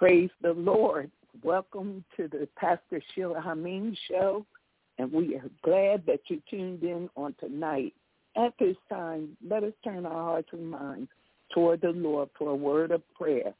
Praise the Lord. Welcome to the Pastor Sheila Hameen Show, and we are glad that you tuned in on tonight. At this time, let us turn our hearts and minds toward the Lord for a word of prayer.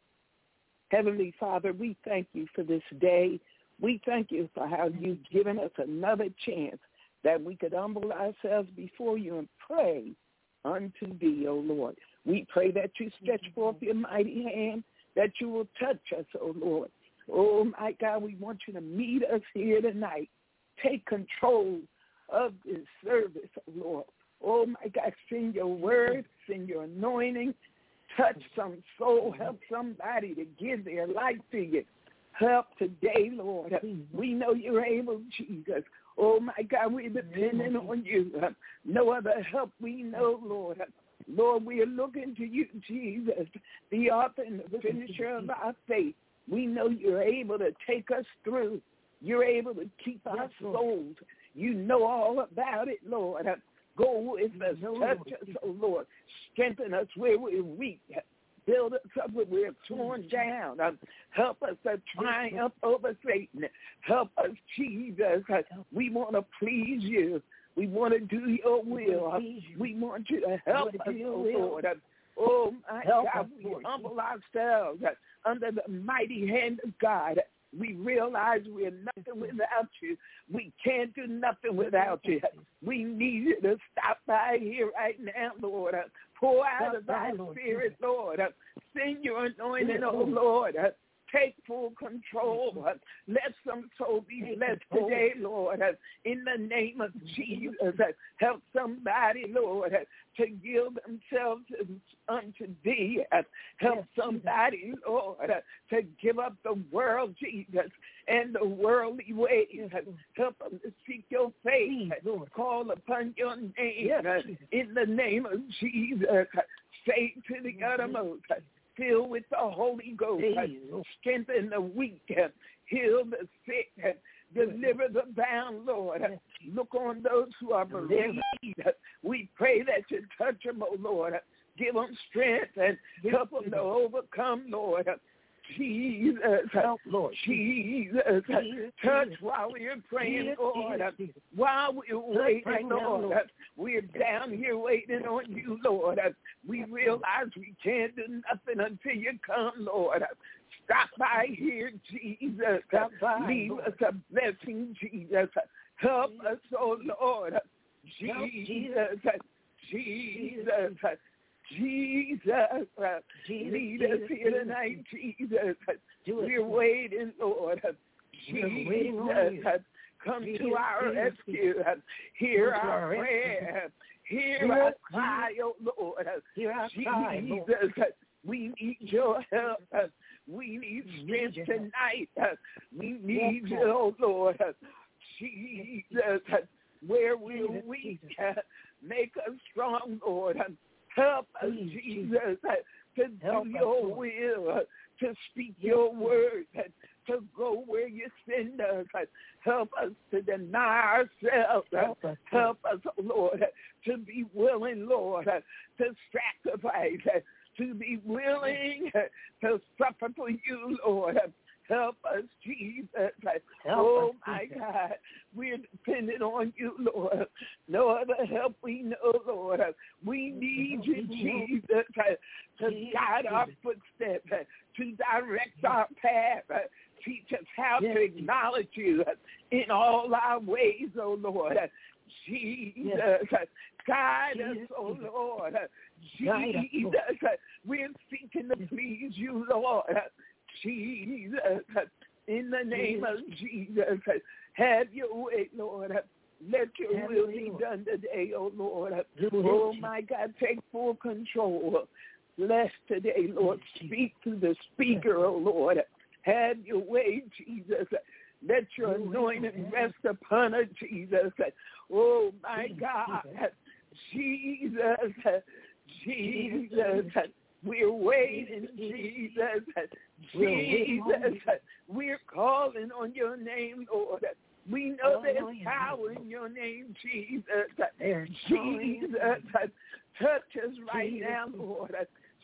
Heavenly Father, we thank you for this day. We thank you for how you've given us another chance that we could humble ourselves before you and pray unto thee, O Lord. We pray that you stretch forth your mighty hand, that you will touch us, O Lord. Oh, my God, we want you to meet us here tonight. Take control of this service, O Lord. Oh, my God, send your word, send your anointing, touch some soul, help somebody to give their life to you. Help today, Lord. We know you're able, Jesus. Oh, my God, we're depending on you. No other help we know, Lord. Lord, we are looking to you, Jesus, the author and the finisher of our faith. We know you're able to take us through. You're able to keep our souls. You know all about it, Lord. Go with us, touch us, oh Lord. Strengthen us where we're weak. Build us up where we're torn down. Help us to triumph over Satan. Help us, Jesus. We want to please you. We want to do your will. We want you to help us, oh Lord. Oh, my God, we humble ourselves under the mighty hand of God. We realize we're nothing without you. We can't do nothing without you. We need you to stop by here right now, Lord. Pour out of thy spirit, Lord. Send your anointing, oh Lord. Take full control. Let some soul be blessed today, Lord. In the name of Jesus, help somebody, Lord, to give themselves unto thee. Help somebody, Lord, to give up the world, Jesus, and the worldly ways. Help them to seek your face. Call upon your name. In the name of Jesus, save to the uttermost. Fill with the Holy Ghost, strengthen the weak, heal the sick, deliver the bound, Lord. Look on those who are bereaved. We pray that you touch them, oh Lord. Give them strength and help them to overcome, Lord. Jesus, help, Lord. Jesus, touch while we're praying, Lord. While we're waiting, Lord. We're down here waiting on you, Lord. We realize we can't do nothing until you come, Lord. Stop by here, Jesus. Leave us a blessing, Jesus. Help us, oh Lord. Jesus, Jesus. Jesus, lead us here tonight, Jesus. We're waiting, Lord. Jesus, come to our rescue. Hear our prayer. Hear our cry, oh Lord. Jesus, we need your help. We need strength tonight. We need you, oh Lord. Jesus, where we're weak, make us strong, Lord. Help us, Jesus, to do your will, to speak your word, to go where you send us. Help us to deny ourselves. Help us, Lord, to be willing, Lord, to sacrifice, to be willing to suffer for you, Lord. Help us, Jesus. Oh, my God. We're dependent on you, Lord. No other help we know, Lord. We need you, Jesus, to guide our footsteps, to direct our path. Teach us how to acknowledge you in all our ways, oh Lord. Jesus, guide us, oh Lord. Jesus, we're seeking to please you, Lord. Jesus, in the name of Jesus, have your way, Lord. Let your will be done today, oh Lord. Oh, my God, take full control. Bless today, Lord. Speak to the speaker, oh Lord. Have your way, Jesus. Let your anointing rest upon her, Jesus. Oh, my God. Jesus, Jesus. We're waiting, Jesus. Jesus, we're calling on your name, Lord. We know there's power in your name, Jesus. Jesus, touch us right now, Lord.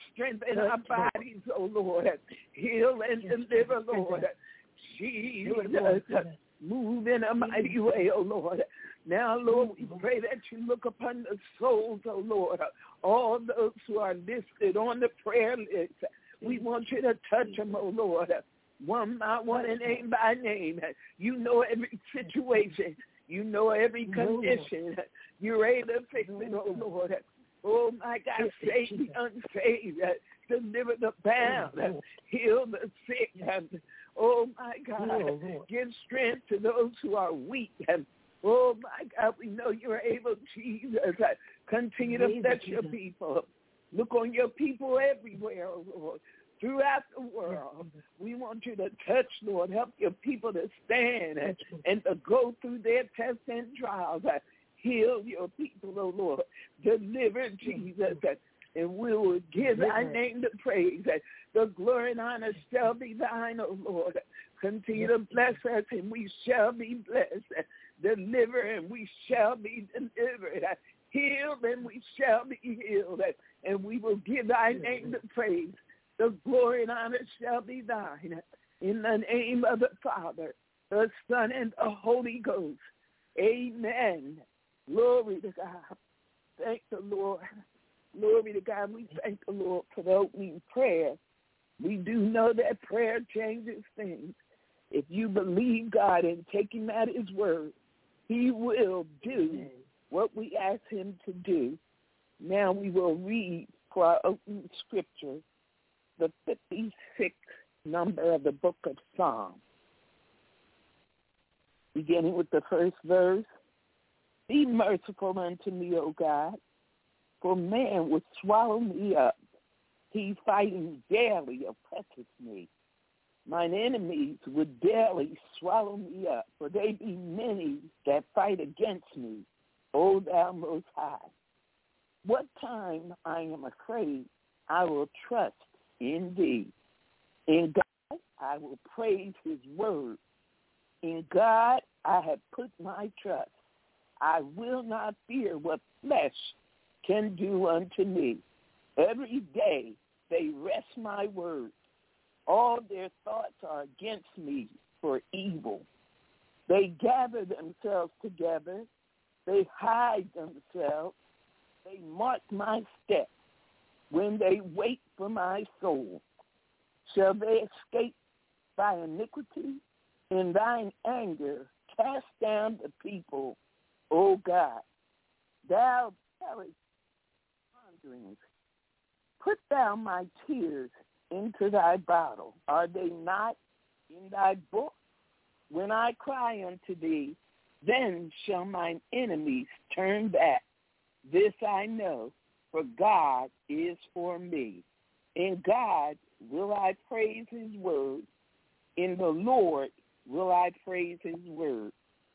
Strengthen our bodies, oh Lord. Heal and deliver, Lord. Jesus, move in a mighty way, oh Lord. Now, Lord, we pray that you look upon the souls, oh Lord, all those who are listed on the prayer list. We want you to touch them, oh Lord, one by one and name by name. You know every situation. You know every condition. You're able to fix it, oh Lord. Oh, my God, save the unsaved. Deliver the bound. Heal the sick. Oh, my God, give strength to those who are weak. Oh, my God, we know you're able, Jesus. Continue to bless your people. Look on your people everywhere, oh Lord, throughout the world. We want you to touch, Lord. Help your people to stand and to go through their tests and trials. Heal your people, oh Lord. Deliver, Jesus. And we will give thy name the praise. The glory and honor shall be thine, O Lord. Continue to bless us, and we shall be blessed. Deliver, and we shall be delivered. Heal, and we shall be healed. And we will give thy name the praise. The glory and honor shall be thine. In the name of the Father, the Son, and the Holy Ghost. Amen. Glory to God. Thank the Lord. Glory to God. We thank the Lord for the opening prayer. We do know that prayer changes things. If you believe God and take him at his word, he will do what we ask him to do. Now we will read for our opening scripture the 56th number of the book of Psalms. Beginning with the first verse. Be merciful unto me, O God, for man would swallow me up. He fighting daily oppresseth me. Mine enemies would daily swallow me up, for they be many that fight against me, O thou most high. What time I am afraid, I will trust in thee. In God I will praise his word. In God I have put my trust. I will not fear what flesh can do unto me. Every day they wrest my words. All their thoughts are against me for evil. They gather themselves together. They hide themselves. They mark my steps when they wait for my soul. Shall they escape by iniquity? In thine anger cast down the people, O God. Thou perish wanderings. Put thou my tears into thy bottle. Are they not in thy book? When I cry unto thee, then shall mine enemies turn back. This I know, for God is for me. In God will I praise his word. In the Lord will I praise his word.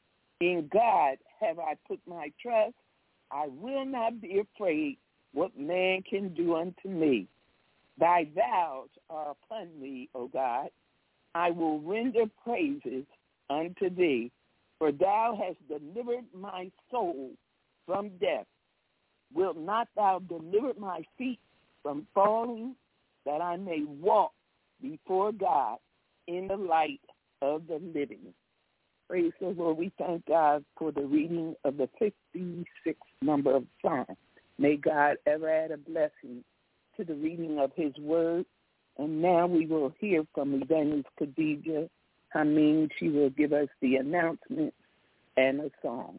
In God have I put my trust. I will not be afraid what man can do unto me. Thy vows are upon me, O God. I will render praises unto thee, for thou hast delivered my soul from death. Wilt not thou deliver my feet from falling, that I may walk before God in the light of the living? Praise the Lord. We thank God for the reading of the 56th number of Psalms. May God ever add a blessing to the reading of his word. And now we will hear from Evangelist Khadijah Hameen. She will give us the announcement and a song.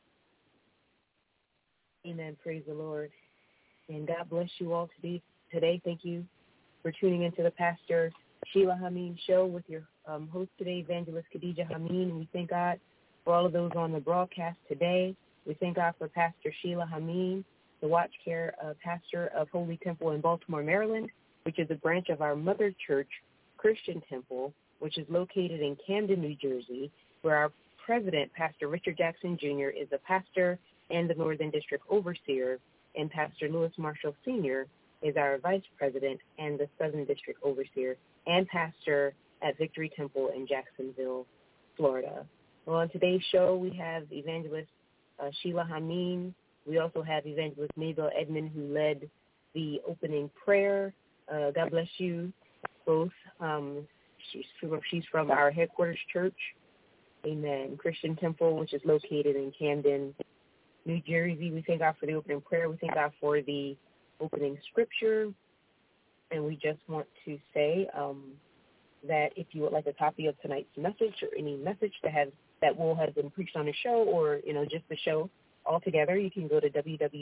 Amen. Praise the Lord. And God bless you all today. Thank you for tuning into the Pastor Sheila Hameen show with your host today, Evangelist Khadijah Hameen. We thank God for all of those on the broadcast today. We thank God for Pastor Sheila Hameen, the watch care pastor of Holy Temple in Baltimore, Maryland, which is a branch of our mother church, Christian Temple, which is located in Camden, New Jersey, where our president, Pastor Richard Jackson Jr., is a pastor and the Northern District Overseer, and Pastor Lewis Marshall Sr. is our vice president and the Southern District Overseer and pastor at Victory Temple in Jacksonville, Florida. Well, on today's show, we have Evangelist Sheila Hameen. We also have Evangelist Mabel Edmond, who led the opening prayer. God bless you both. She's from our headquarters church, Amen, Christian Temple, which is located in Camden, New Jersey. We thank God for the opening prayer. We thank God for the opening scripture. And we just want to say that if you would like a copy of tonight's message or any message that will have been preached on the show, or just the show altogether, you can go to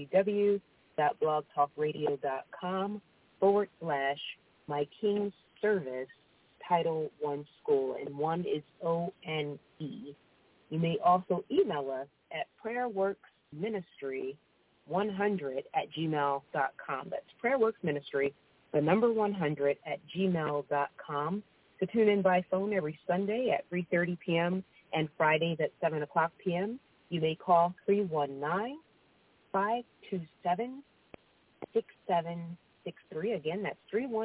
www.blogtalkradio.com/My King's Service Title I School, and one is ONE. You may also email us at prayerworksministry100@gmail.com. That's prayerworksministry, the number 100@gmail.com. To tune in by phone every Sunday at 3:30 p.m. and Fridays at 7 o'clock p.m., you may call 319-527-6763. Again, that's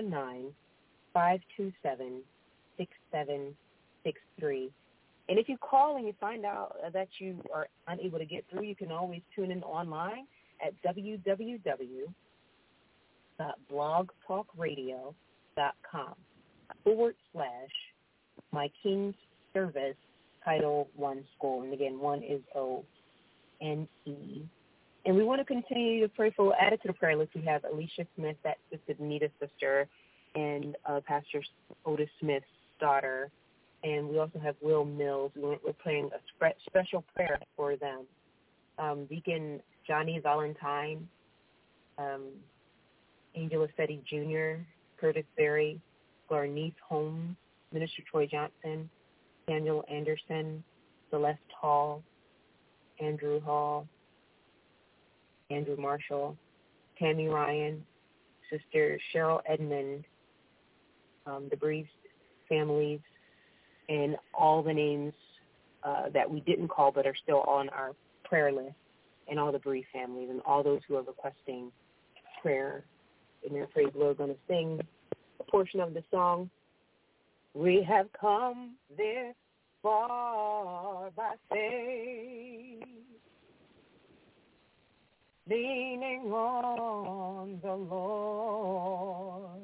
319-527-6763. And if you call and you find out that you are unable to get through, you can always tune in online at www.blogtalkradio.com/My King's Service Title I School. And again, one is ONE. And we want to continue to pray for, added to the prayer list, we have Alicia Smith, that's Sister Anita's sister, and Pastor Otis Smith's daughter. And we also have Will Mills. We're praying a special prayer for them. Deacon Johnny Valentine, Angela Setti Jr., Curtis Berry, Garnice Holmes, Minister Troy Johnson, Daniel Anderson, Celeste Hall, Andrew Hall, Andrew Marshall, Tammy Ryan, Sister Cheryl Edmond, the Breeze families, and all the names that we didn't call but are still on our prayer list, and all the Breeze families, and all those who are requesting prayer. And their praise, Lord, going to sing a portion of the song. We have come this far by faith, leaning on the Lord,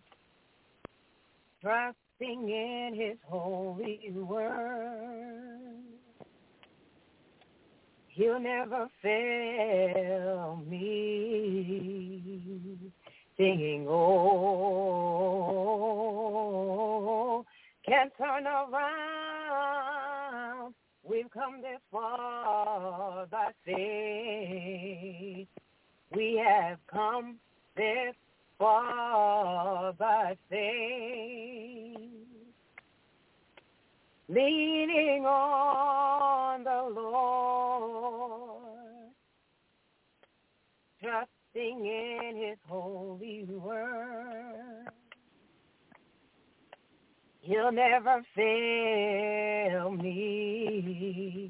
trusting in his holy word. He'll never fail me, singing, oh, can't turn around. We've come this far by faith. We have come this far by faith, leaning on the Lord, trusting in his holy word. He'll never fail me.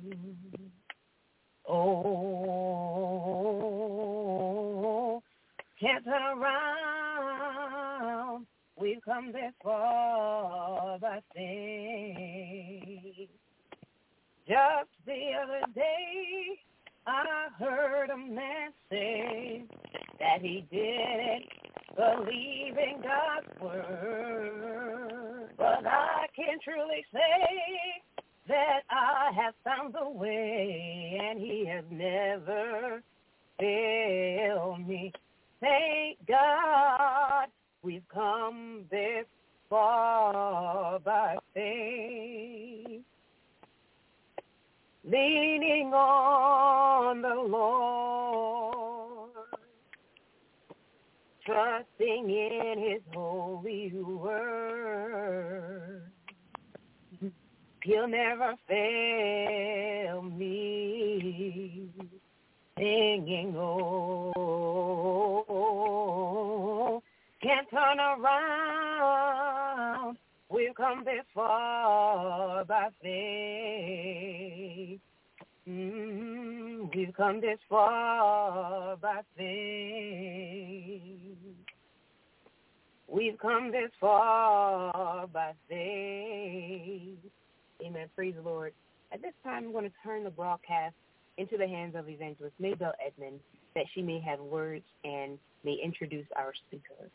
Oh, can't turn around. We've come this far by faith. Just the other day, I heard a man say that he didn't believe in God's word. But I can truly say that I have found the way, and he has never failed me. Thank God we've come this far by faith, leaning on the Lord, trusting in his holy word. He'll never fail me, singing, oh, can't turn around. We've come this far by faith. We've come this far by faith. We've come this far by faith. Amen. Praise the Lord. At this time, I'm going to turn the broadcast into the hands of Evangelist Maybelle Edmonds, that she may have words and may introduce our speaker.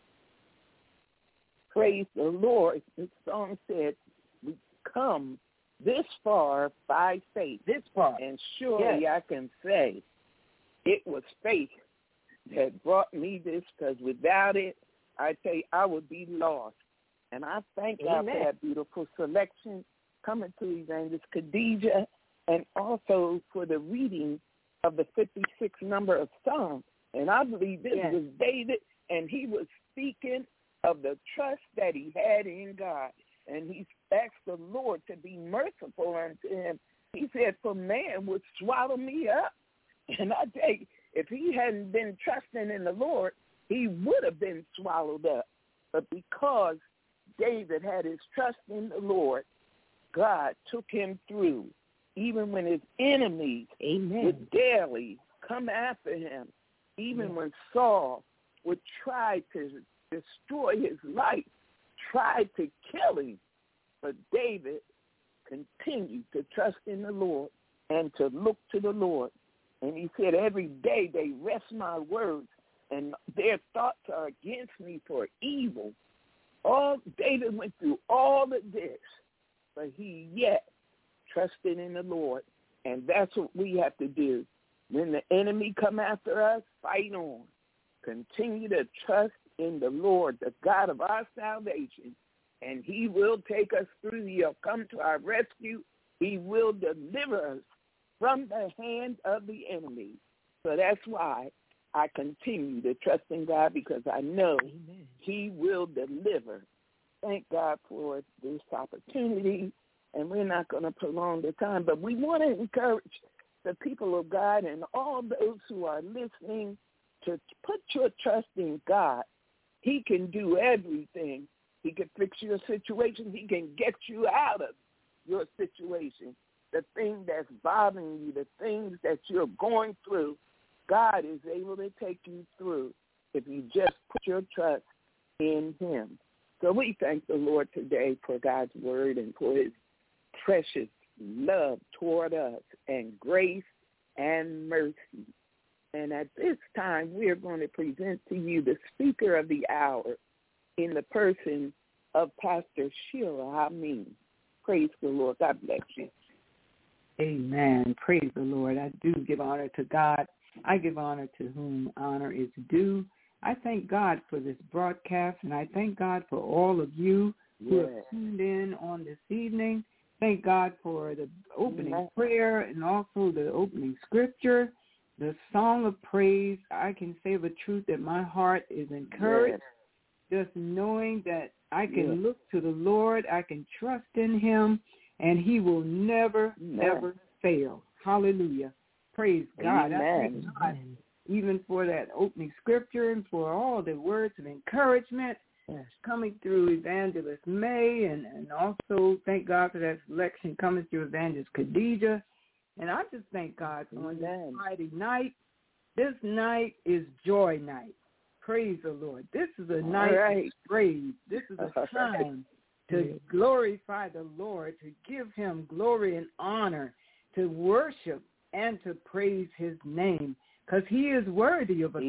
Praise the Lord. The song said, we come this far by faith. This far. And surely I can say it was faith that brought me this, because without it, I tell you, I would be lost. And I thank God for that beautiful selection coming to Evangelist Khadijah, and also for the reading of the 56th number of Psalms. And I believe this was David, and he was speaking of the trust that he had in God. And he asked the Lord to be merciful unto him. He said, for man would swallow me up. And I tell you, if he hadn't been trusting in the Lord, he would have been swallowed up. But because David had his trust in the Lord, God took him through, even when his enemies would daily come after him, even when Saul would try to destroy his life, tried to kill him. But David continued to trust in the Lord and to look to the Lord. And he said, every day they wrest my words, and their thoughts are against me for evil. David went through all of this, but he yet trusted in the Lord. And that's what we have to do. When the enemy come after us, fight on. Continue to trust in the Lord, the God of our salvation, and he will take us through. He'll come to our rescue. He will deliver us from the hand of the enemy. So that's why I continue to trust in God, because I know he will deliver. Thank God for this opportunity, and we're not going to prolong the time, but we want to encourage the people of God and all those who are listening to put your trust in God. He can do everything. He can fix your situation. He can get you out of your situation. The thing that's bothering you, the things that you're going through, God is able to take you through if you just put your trust in him. So we thank the Lord today for God's word and for his precious love toward us and grace and mercy. And at this time, we are going to present to you the speaker of the hour in the person of Pastor Sheila Hameen. Praise the Lord. God bless you. Amen. Praise the Lord. I do give honor to God. I give honor to whom honor is due. I thank God for this broadcast, and I thank God for all of you who have tuned in on this evening. Thank God for the opening prayer and also the opening scripture, the song of praise. I can say the truth that my heart is encouraged, just knowing that I can look to the Lord, I can trust in him, and he will never, ever fail. Hallelujah. Praise God. I thank God even for that opening scripture and for all the words of encouragement coming through Evangelist May, and also thank God for that selection coming through Evangelist Khadijah. And I just thank God for this Friday night. This night is joy night. Praise the Lord. This is a night of praise. This is a time to glorify the Lord, to give him glory and honor, to worship and to praise his name, because he is worthy of us.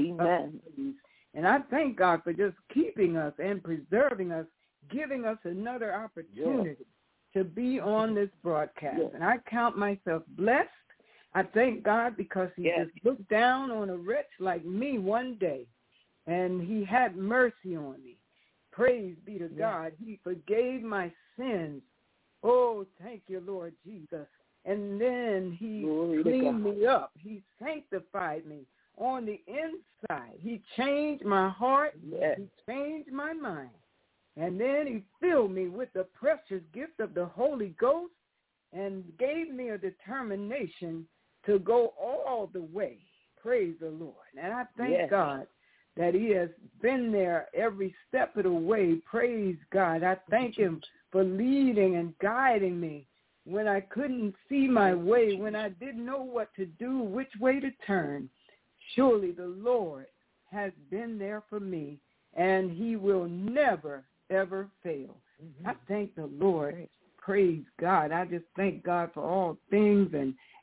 And I thank God for just keeping us and preserving us, giving us another opportunity to be on this broadcast. And I count myself blessed. I thank God because he just looked down on a wretch like me one day, and he had mercy on me. Praise be to God. He forgave my sins. Oh, thank you, Lord Jesus. And then he cleaned me up. He sanctified me on the inside. He changed my heart. He changed my mind. And then he filled me with the precious gift of the Holy Ghost and gave me a determination to go all the way. Praise the Lord. And I thank God that he has been there every step of the way. Praise God. I thank him for leading and guiding me when I couldn't see my way, when I didn't know what to do, which way to turn. Surely the Lord has been there for me, and he will never, ever fail. I thank the Lord. Praise God. I just thank God for all things. And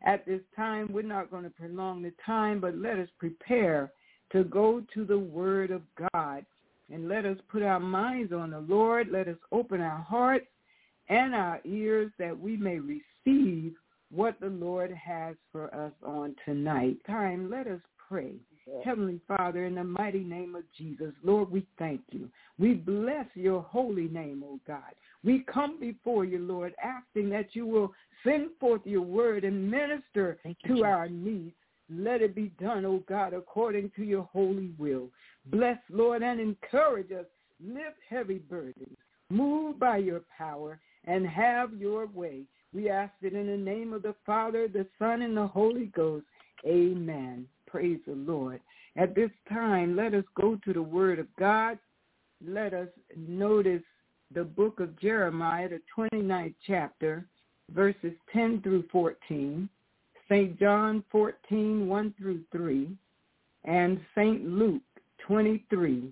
At this time, we're not going to prolong the time, but let us prepare to go to the Word of God. And let us put our minds on the Lord. Let us open our hearts and our ears that we may receive what the Lord has for us on tonight. Let us pray. Heavenly Father, in the mighty name of Jesus, Lord, we thank you. We bless your holy name, O God. We come before you, Lord, asking that you will send forth your word and minister to our needs. Let it be done, O God, according to your holy will. Bless, Lord, and encourage us. Lift heavy burdens. Move by your power and have your way. We ask it in the name of the Father, the Son, and the Holy Ghost. Amen. Praise the Lord. At this time, let us go to the Word of God. Let us notice the book of Jeremiah, the 29th chapter, verses 10 through 14, St. John 14, 1 through 3, and St. Luke 23,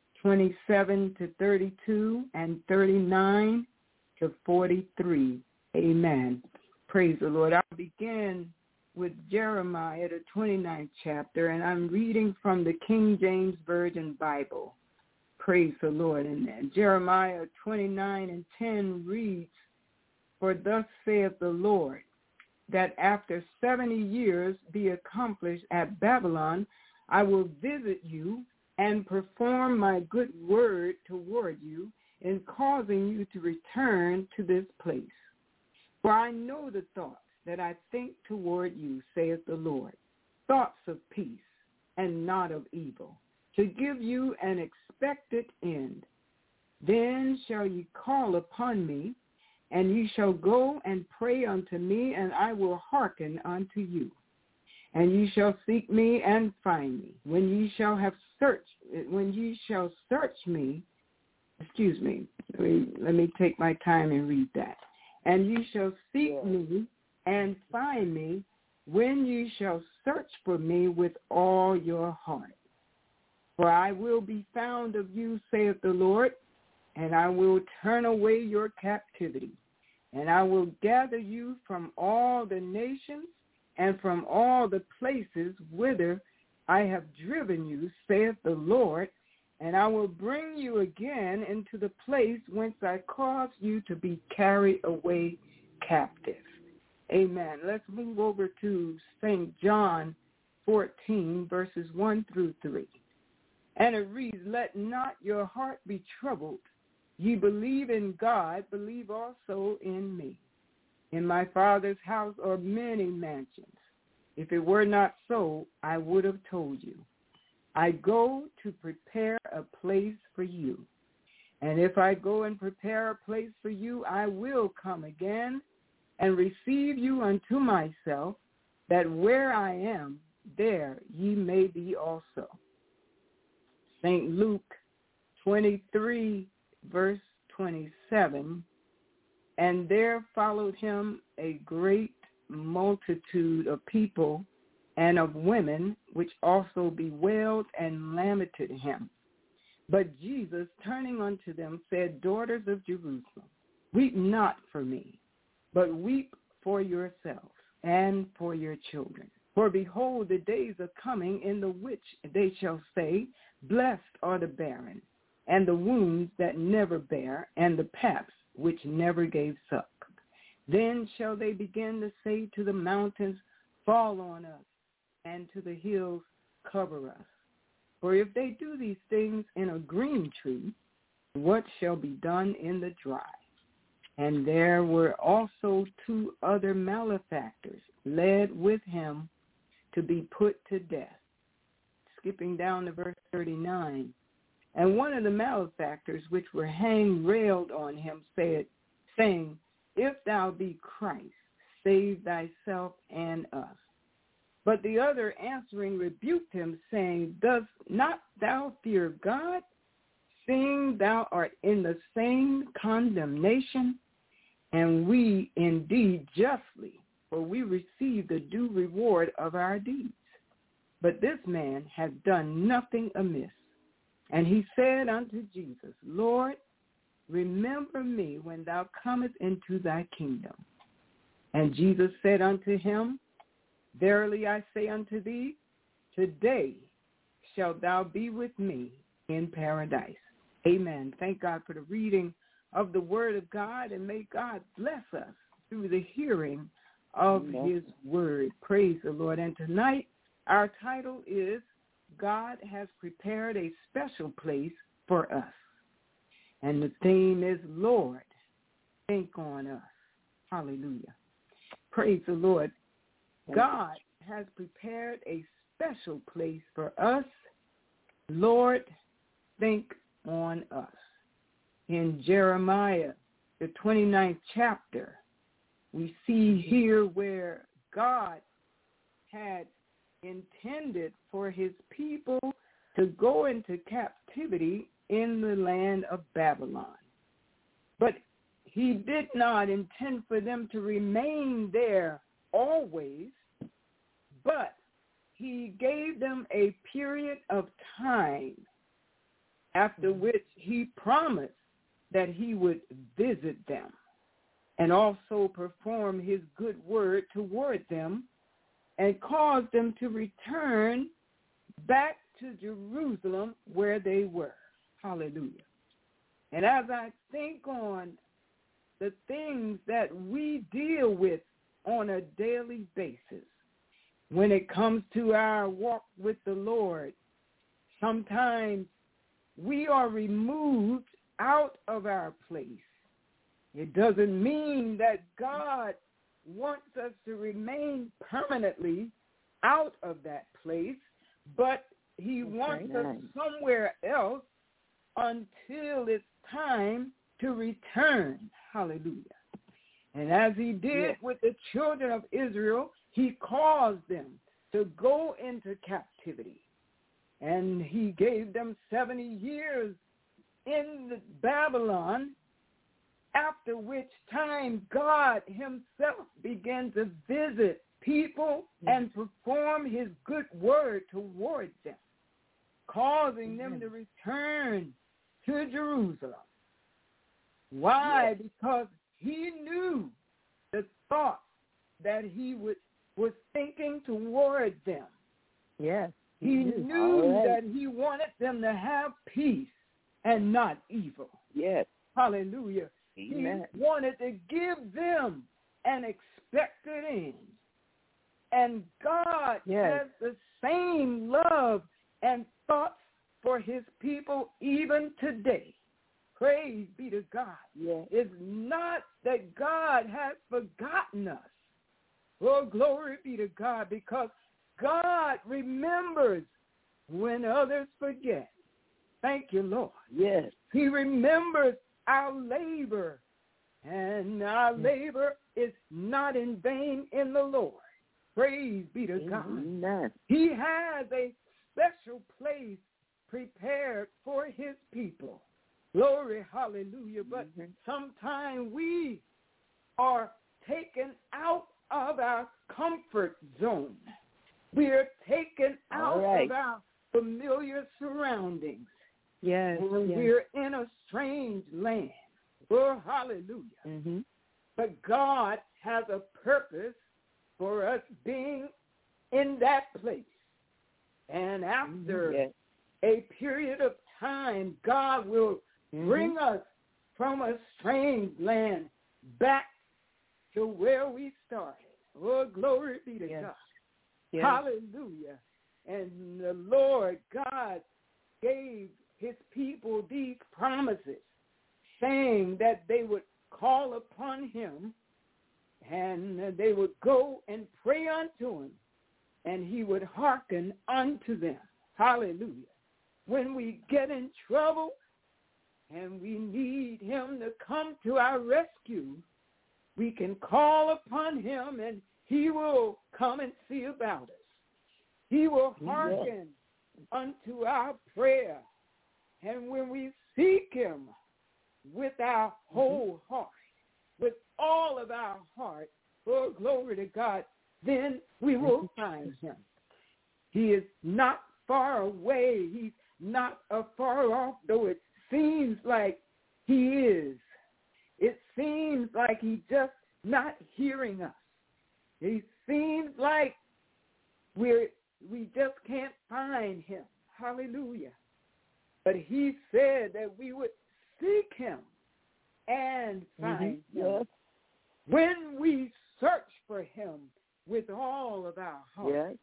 27 to 32, and 39 to 43. Amen. Praise the Lord. I'll begin with Jeremiah, the 29th chapter, and I'm reading from the King James Version Bible. Praise the Lord. And Jeremiah 29 and 10 reads, "For thus saith the Lord, that after 70 years be accomplished at Babylon, I will visit you and perform my good word toward you in causing you to return to this place. For I know the thoughts that I think toward you, saith the Lord, thoughts of peace and not of evil, to give you an expected end. Then shall ye call upon me, and ye shall go and pray unto me, and I will hearken unto you. And ye shall seek me and find me, when ye shall search me, let me take my time and read that. And ye shall seek me and find me, when ye shall search for me with all your heart. For I will be found of you, saith the Lord, and I will turn away your captivity, and I will gather you from all the nations and from all the places whither I have driven you, saith the Lord, and I will bring you again into the place whence I caused you to be carried away captive." Amen. Let's move over to St. John 14, verses 1 through 3. And it reads, "Let not your heart be troubled. Ye believe in God, believe also in me. In my Father's house are many mansions. If it were not so, I would have told you. I go to prepare a place for you. And if I go and prepare a place for you, I will come again and receive you unto myself, that where I am, there ye may be also." St. Luke 23, verse 27, "And there followed him a great multitude of people and of women, which also bewailed and lamented him. But Jesus, turning unto them, said, Daughters of Jerusalem, weep not for me, but weep for yourselves and for your children. For behold, the days are coming in the which they shall say, Blessed are the barren, and the wombs that never bare, and the paps which never gave suck. Then shall they begin to say to the mountains, Fall on us, and to the hills, cover us. For if they do these things in a green tree, what shall be done in the dry? And there were also 2 other malefactors led with him to be put to death." Skipping down to verse 39. "And one of the malefactors which were hanged railed on him, saying, If thou be Christ, save thyself and us. But the other answering rebuked him, saying, Dost not thou fear God, seeing thou art in the same condemnation? And we indeed justly, for we receive the due reward of our deeds. But this man hath done nothing amiss. And he said unto Jesus, Lord, remember me when thou comest into thy kingdom. And Jesus said unto him, Verily I say unto thee, today shalt thou be with me in paradise. Amen. Thank God for the reading of the word of God, and may God bless us through the hearing of his word. Praise the Lord. And tonight our title is God Has Prepared a Special Place for Us. And the theme is, Lord, think on us. Hallelujah. Praise the Lord. God has prepared a special place for us. Lord, think on us. In Jeremiah, the 29th chapter, we see here where God had intended for his people to go into captivity in the land of Babylon. But he did not intend for them to remain there always, but he gave them a period of time after which he promised that he would visit them and also perform his good word toward them and cause them to return back to Jerusalem where they were. Hallelujah. And as I think on the things that we deal with on a daily basis, when it comes to our walk with the Lord, sometimes we are removed out of our place. It doesn't mean that God wants us to remain permanently out of that place, but he wants us somewhere else until it's time to return. Hallelujah. And as he did with the children of Israel, he caused them to go into captivity. And he gave them 70 years in Babylon, after which time God himself began to visit people and perform his good word towards them, causing them to return to Jerusalem. Why? Because he knew the thoughts that he was thinking toward them. Yes. He knew that he wanted them to have peace and not evil. Yes. Hallelujah. Amen. He wanted to give them an expected end. And God has the same love and thoughts for his people even today. Praise be to God. Yes. It's not that God has forgotten us. Oh, glory be to God, because God remembers when others forget. Thank you, Lord. Yes. He remembers our labor, and our labor is not in vain in the Lord. Praise be to God. Amen. He has a special place prepared for his people. Glory, hallelujah. But sometimes we are taken out of our comfort zone. We are taken out of our familiar surroundings. Yes. We're in a strange land. Oh, hallelujah. But God has a purpose for us being in that place. And after a period of time, God will bring us from a strange land back to where we started. Oh, glory be to God. Yes. Hallelujah. And the Lord God gave his people these promises, saying that they would call upon him and they would go and pray unto him, and he would hearken unto them. Hallelujah. When we get in trouble and we need him to come to our rescue, we can call upon him and he will come and see about us. He will hearken unto our prayer. And when we seek him with our whole heart, with all of our heart, oh, glory to God, then we will find him. He is not far away. He's not afar off, though it seems like he is. It seems like he's just not hearing us. It seems like we just can't find him. Hallelujah. But he said that we would seek him and find him. Yes. When we search for him with all of our heart. Yes.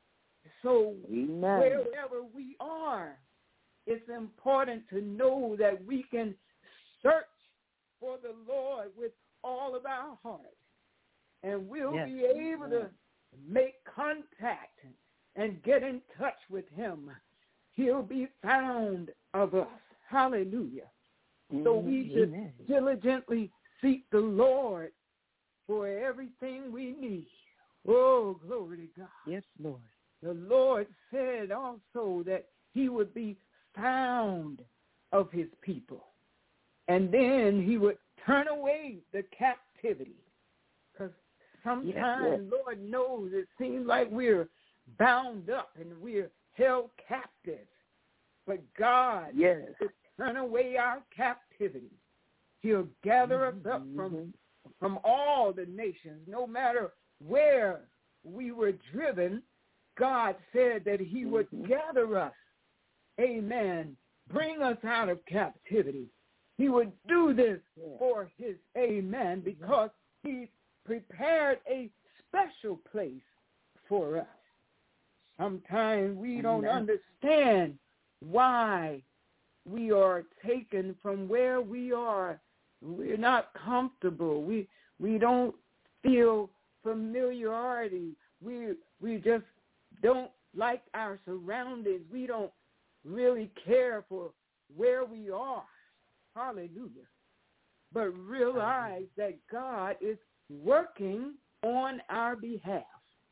So Amen. wherever we are, it's important to know that we can search for the Lord with all of our heart. And we'll be able to make contact and get in touch with him. He'll be found of us. Hallelujah. So we should diligently seek the Lord for everything we need. Oh, glory to God. Yes, Lord. The Lord said also that he would be found of his people. And then he would turn away the captivity. Because sometimes, Lord knows, it seems like we're bound up and we're held captive. But God will turn away our captivity. He'll gather us up from all the nations, no matter where we were driven. God said that he would gather us, amen, bring us out of captivity. He would do this for his amen, because he prepared a special place for us. Sometimes we don't understand why we are taken from where we are. We're not comfortable. We don't feel familiarity. We just don't like our surroundings. We don't really care for where we are. Hallelujah. But realize that God is working on our behalf.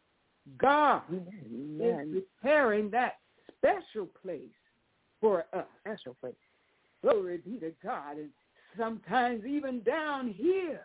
God is preparing that special place for us. Special place. Glory be to God. And sometimes even down here,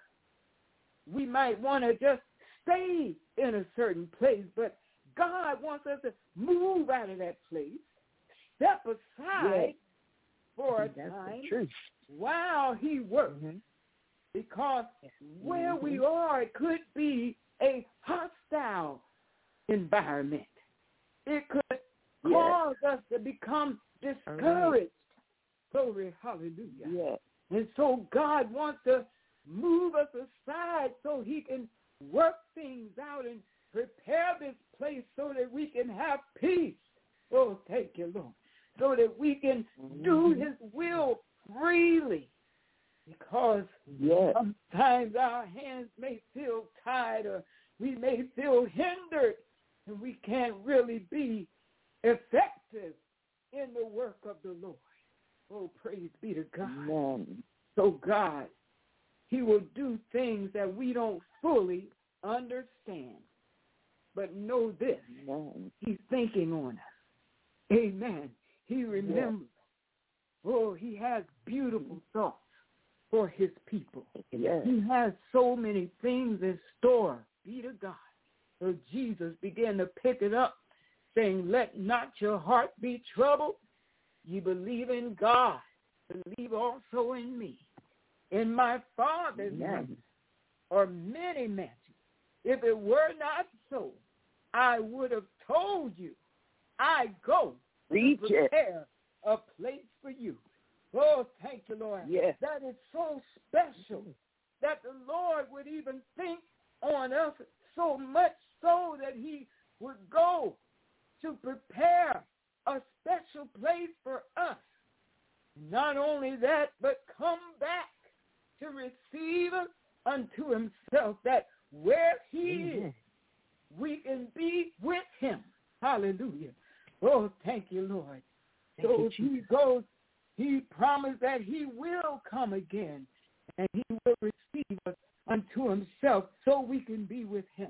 we might want to just stay in a certain place, but God wants us to move out of that place, step aside for a time while he works. Because where we are, it could be a hostile environment. It could cause us to become discouraged. Glory, hallelujah. Yes. And so God wants to move us aside so he can work things out and prepare this place so that we can have peace. Oh, thank you, Lord. So that we can do his will freely. Because sometimes our hands may feel tied, or we may feel hindered, and we can't really be effective in the work of the Lord. Oh, praise be to God. Amen. So God, he will do things that we don't fully understand. But know this, he's thinking on us. Amen. He remembers. Oh, he has beautiful thoughts for his people. Yes. He has so many things in store. Be to God. So Jesus began to pick it up, saying, let not your heart be troubled. You believe in God. Believe also in me. In my Father's house are many mansions. If it were not so, I would have told you. I go to prepare a place for you. Oh, thank you, Lord. Yes. That is so special that the Lord would even think on us, so much so that he would go to prepare a special place for us. Not only that, but come back to receive us unto himself, that where he is, we can be with him. Hallelujah. Oh, thank you, Lord. So he goes, he promised that he will come again, and he will receive us unto himself so we can be with him.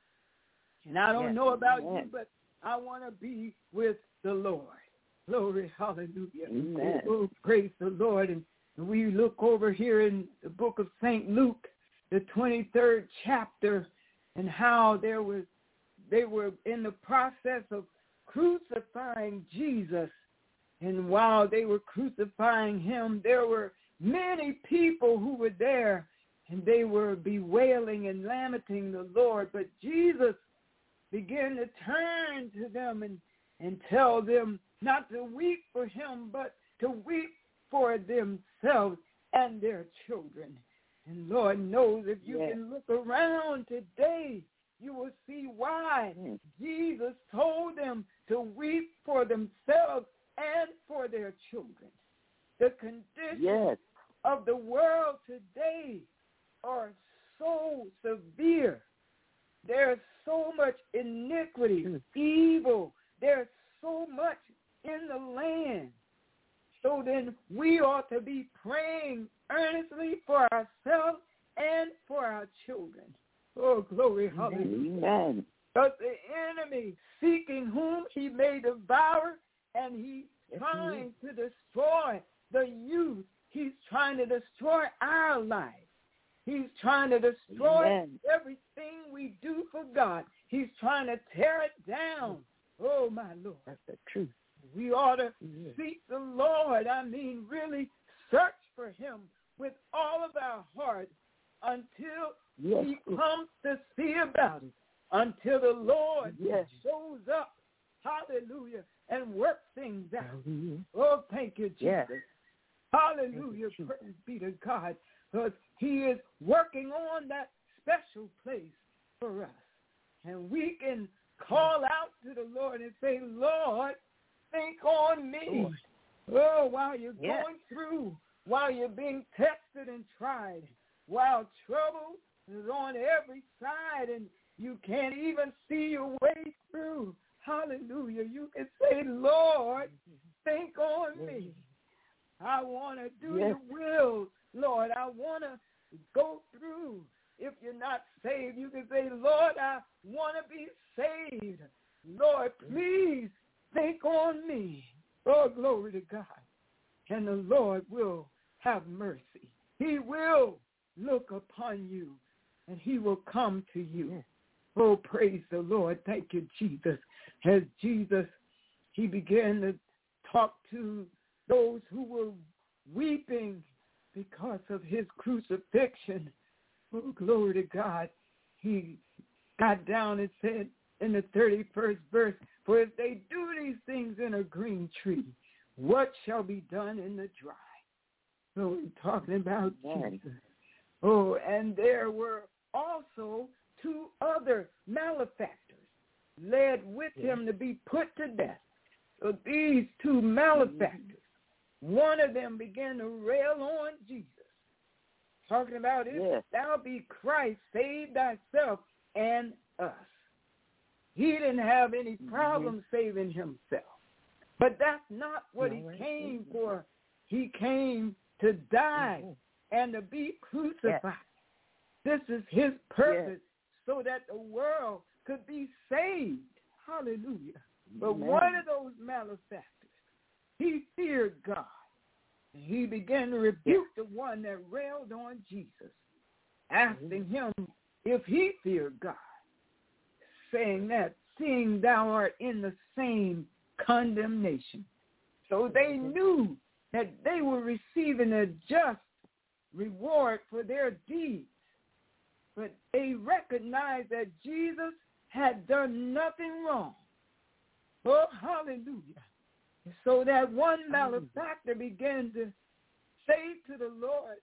And I don't know about you, but I want to be with the Lord. Glory, hallelujah. Amen. Oh, praise the Lord. And we look over here in the book of St. Luke, the 23rd chapter, and how they were in the process of crucifying Jesus. And while they were crucifying him, there were many people who were there, and they were bewailing and lamenting the Lord. But Jesus begin to turn to them and tell them not to weep for him, but to weep for themselves and their children. And Lord knows if you can look around today, you will see why Jesus told them to weep for themselves and for their children. The conditions of the world today are so severe. There's so much iniquity, evil. There's so much in the land. So then we ought to be praying earnestly for ourselves and for our children. Oh, glory, hallelujah. Amen. Because the enemy seeking whom he may devour, and he's trying to destroy the youth. He's trying to destroy our lives. He's trying to destroy everything we do for God. He's trying to tear it down. Oh, my Lord. That's the truth. We ought to seek the Lord. I mean, really search for him with all of our heart until he comes to see about it, until the Lord shows up, hallelujah, and works things out. Oh, thank you, Jesus. Hallelujah, praise be to God, because he is working on that special place for us. And we can call out to the Lord and say, Lord, think on me. Oh, while you're going through, while you're being tested and tried, while trouble is on every side and you can't even see your way through. Hallelujah. You can say, Lord, think on me. I want to do your will, Lord. I want to go through. If you're not saved, you can say, Lord, I want to be saved. Lord, please think on me. Oh, glory to God. And the Lord will have mercy. He will look upon you, and he will come to you. Oh, praise the Lord. Thank you, Jesus. As Jesus, he began to talk to those who were weeping because of his crucifixion. Oh, glory to God. He got down and said in the 31st verse, for if they do these things in a green tree, what shall be done in the dry? So we're talking about Jesus. Oh, and there were also two other malefactors led with him to be put to death. So these two malefactors, one of them began to rail on Jesus, talking about, if thou be Christ, save thyself and us. He didn't have any problem saving himself. But that's not what he came for. He came to die and to be crucified. This is his purpose, so that the world could be saved. Hallelujah. But one of those malefactors, he feared God. And he began to rebuke the one that railed on Jesus, asking him if he feared God, saying that, seeing thou art in the same condemnation. So they knew that they were receiving a just reward for their deeds. But they recognized that Jesus had done nothing wrong. Oh, hallelujah. So that one malefactor began to say to the Lord,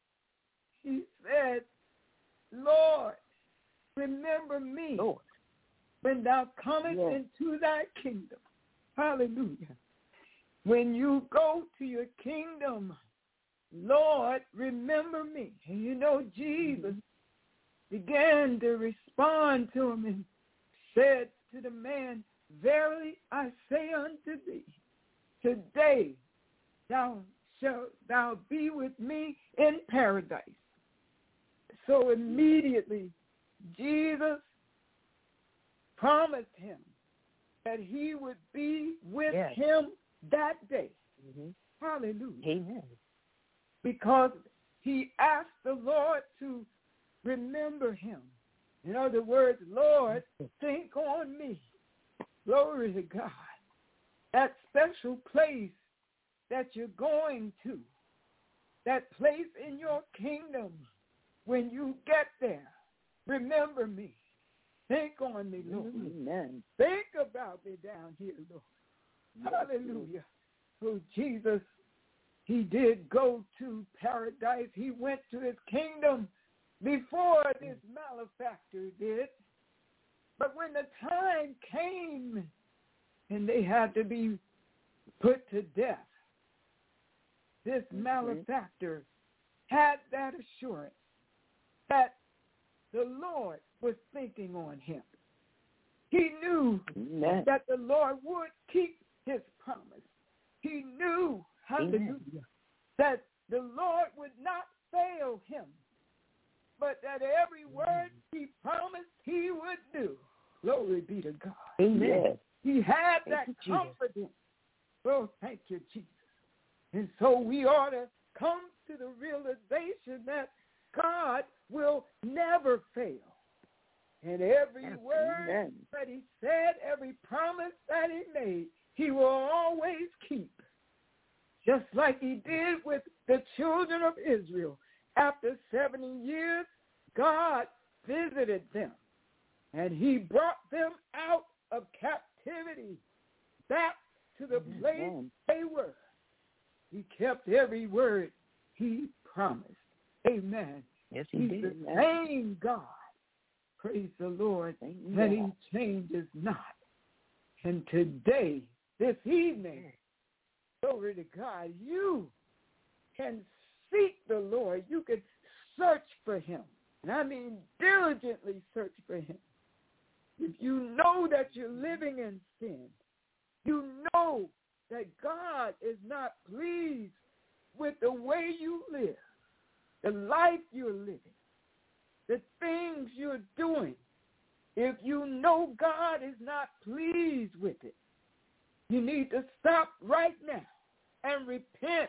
he said, Lord, remember me when thou comest into thy kingdom. Hallelujah. When you go to your kingdom, Lord, remember me. And you know, Jesus began to respond to him and said to the man, verily I say unto thee, today shalt thou be with me in paradise. So immediately Jesus promised him that he would be with him that day. Hallelujah. Amen. Because he asked the Lord to remember him. In other words, Lord, think on me. Glory to God. That special place that you're going to, that place in your kingdom, when you get there, remember me. Think on me, Lord. Amen. Think about me down here, Lord. Hallelujah. Oh, Jesus, he did go to paradise. He went to his kingdom before this malefactor did. But when the time came and they had to be put to death, this malefactor had that assurance that the Lord was thinking on him. He knew that the Lord would keep his promise. He knew, hallelujah, that the Lord would not fail him, but that every word he promised he would do. Glory be to God. Amen. He had that confidence. Oh, thank you, Jesus. And so we ought to come to the realization that God will never fail. And every word that he said, every promise that he made, he will always keep. Just like he did with the children of Israel. After 70 years, God visited them. And he brought them out of captivity back to the place they were. He kept every word he promised. Amen. Yes, he He's did. the same God. Praise the Lord. And he changes not. And today, this evening, glory to God, you can seek the Lord. You can search for him. And I mean diligently search for him. If you know that you're living in sin, you know that God is not pleased with the way you live, the life you're living, the things you're doing. If you know God is not pleased with it, you need to stop right now and repent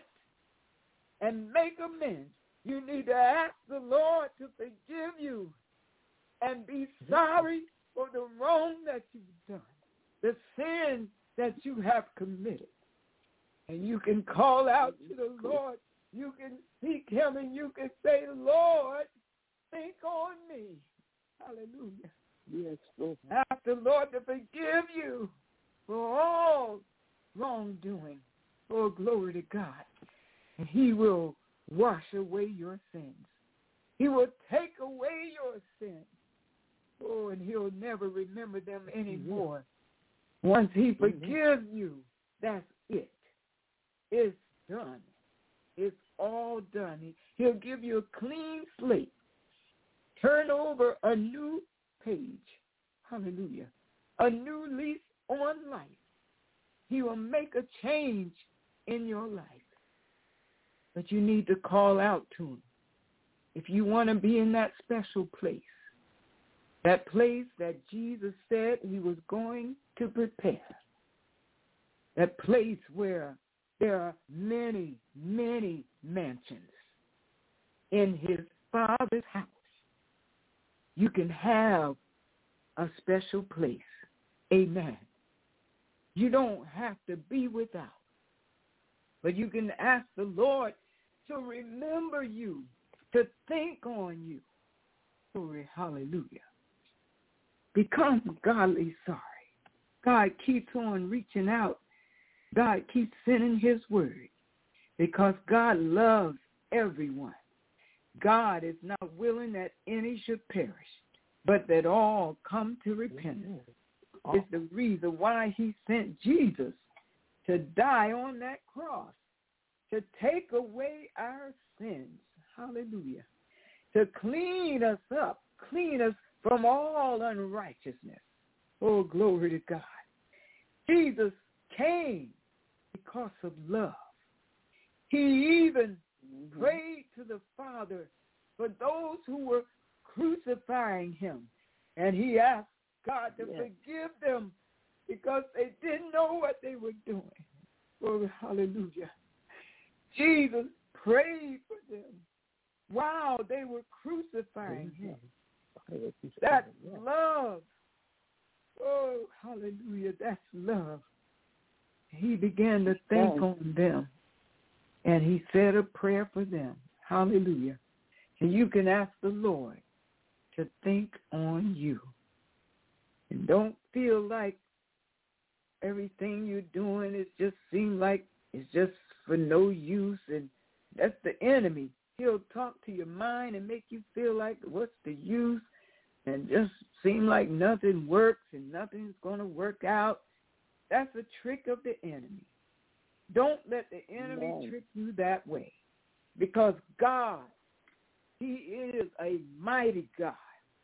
and make amends. You need to ask the Lord to forgive you and be sorry for the wrong that you've done, the sin that you have committed. And you can call out to the Lord. You can seek him and you can say, Lord, think on me. Hallelujah. Yes, Lord. Ask the Lord to forgive you for all wrongdoing. Oh, glory to God. And he will wash away your sins. He will take away your sins. Oh, and he'll never remember them anymore. Once he forgives you, that's it. It's done. It's all done. He'll give you a clean slate. Turn over a new page. Hallelujah. A new lease on life. He will make a change in your life. But you need to call out to him. If you want to be in that special place, that place that Jesus said he was going to prepare, that place where there are many, many mansions in his Father's house, you can have a special place. Amen. You don't have to be without, but you can ask the Lord to remember you, to think on you. Glory, hallelujah. Become godly sorry. God keeps on reaching out. God keeps sending his word because God loves everyone. God is not willing that any should perish, but that all come to repentance. It's the reason why he sent Jesus to die on that cross, to take away our sins. Hallelujah. To clean us up, clean us from all unrighteousness. Oh, glory to God. Jesus came because of love. He even prayed to the Father for those who were crucifying him. And he asked God to forgive them because they didn't know what they were doing. Oh, hallelujah. Jesus prayed for them while they were crucifying him. That's love. Oh, hallelujah. That's love. He began to think on them, and he said a prayer for them. Hallelujah. And you can ask the Lord to think on you. and don't feel like everything you're doing is just seem like it's just for no use, and that's the enemy. He'll talk to your mind and make you feel like what's the use, and just seem like nothing works and nothing's going to work out. That's a trick of the enemy. Don't let the enemy trick you that way, because God, he is a mighty God.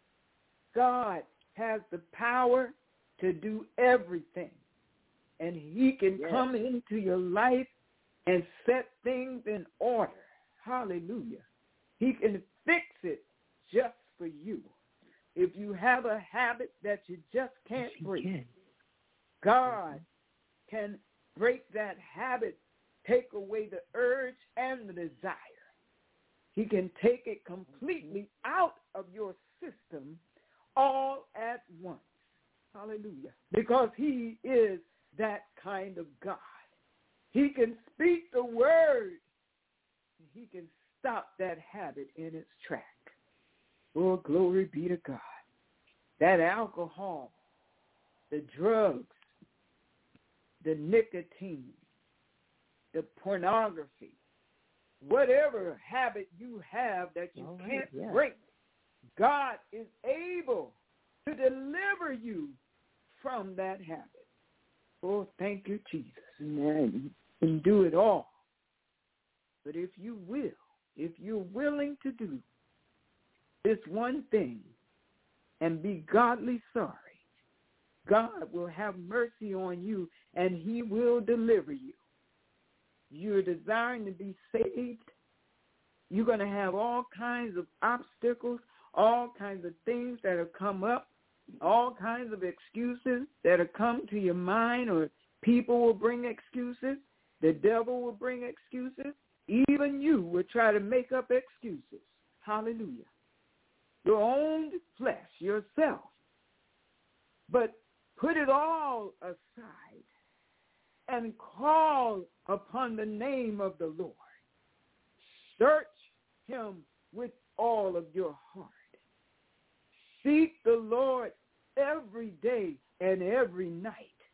God has the power to do everything, and he can come into your life and set things in order. Hallelujah. He can fix it just for you. If you have a habit that you just can't break, God can break that habit, take away the urge and the desire. He can take it completely out of your system all at once. Hallelujah. Because he is that kind of God. He can speak the word. He can stop that habit in its track. Oh, glory be to God. That alcohol, the drugs, the nicotine, the pornography, whatever habit you have that you can't break, God is able to deliver you from that habit. Oh, thank you, Jesus. Amen. You can do it all. But if you will, if you're willing to do this one thing and be godly sorry, God will have mercy on you and he will deliver you. You're desiring to be saved. You're going to have all kinds of obstacles, all kinds of things that have come up, all kinds of excuses that have come to your mind, or people will bring excuses. The devil will bring excuses. Even you will try to make up excuses. Hallelujah. Your own flesh, yourself. But put it all aside and call upon the name of the Lord. Search him with all of your heart. Seek the Lord every day and every night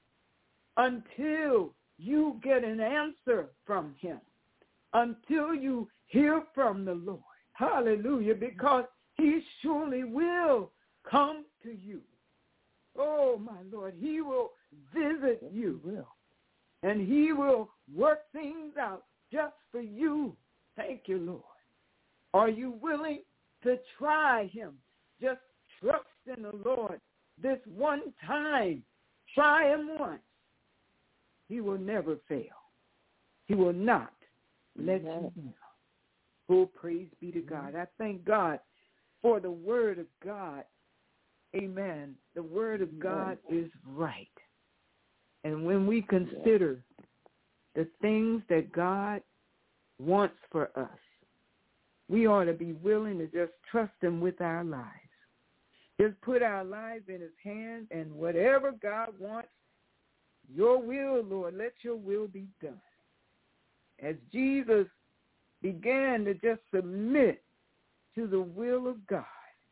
until you get an answer from him, until you hear from the Lord. Hallelujah, because he surely will come to you. Oh, my Lord, he will visit you, and he will work things out just for you. Thank you, Lord. Are you willing to try him? Just trust in the Lord this one time. Try him once. He will never fail. He will not let you down. Oh, praise be to God. I thank God for the word of God. Amen. The word of God is right. And when we consider the things that God wants for us, we ought to be willing to just trust him with our lives. Just put our lives in his hands, and whatever God wants, your will, Lord, let your will be done. As Jesus began to just submit to the will of God,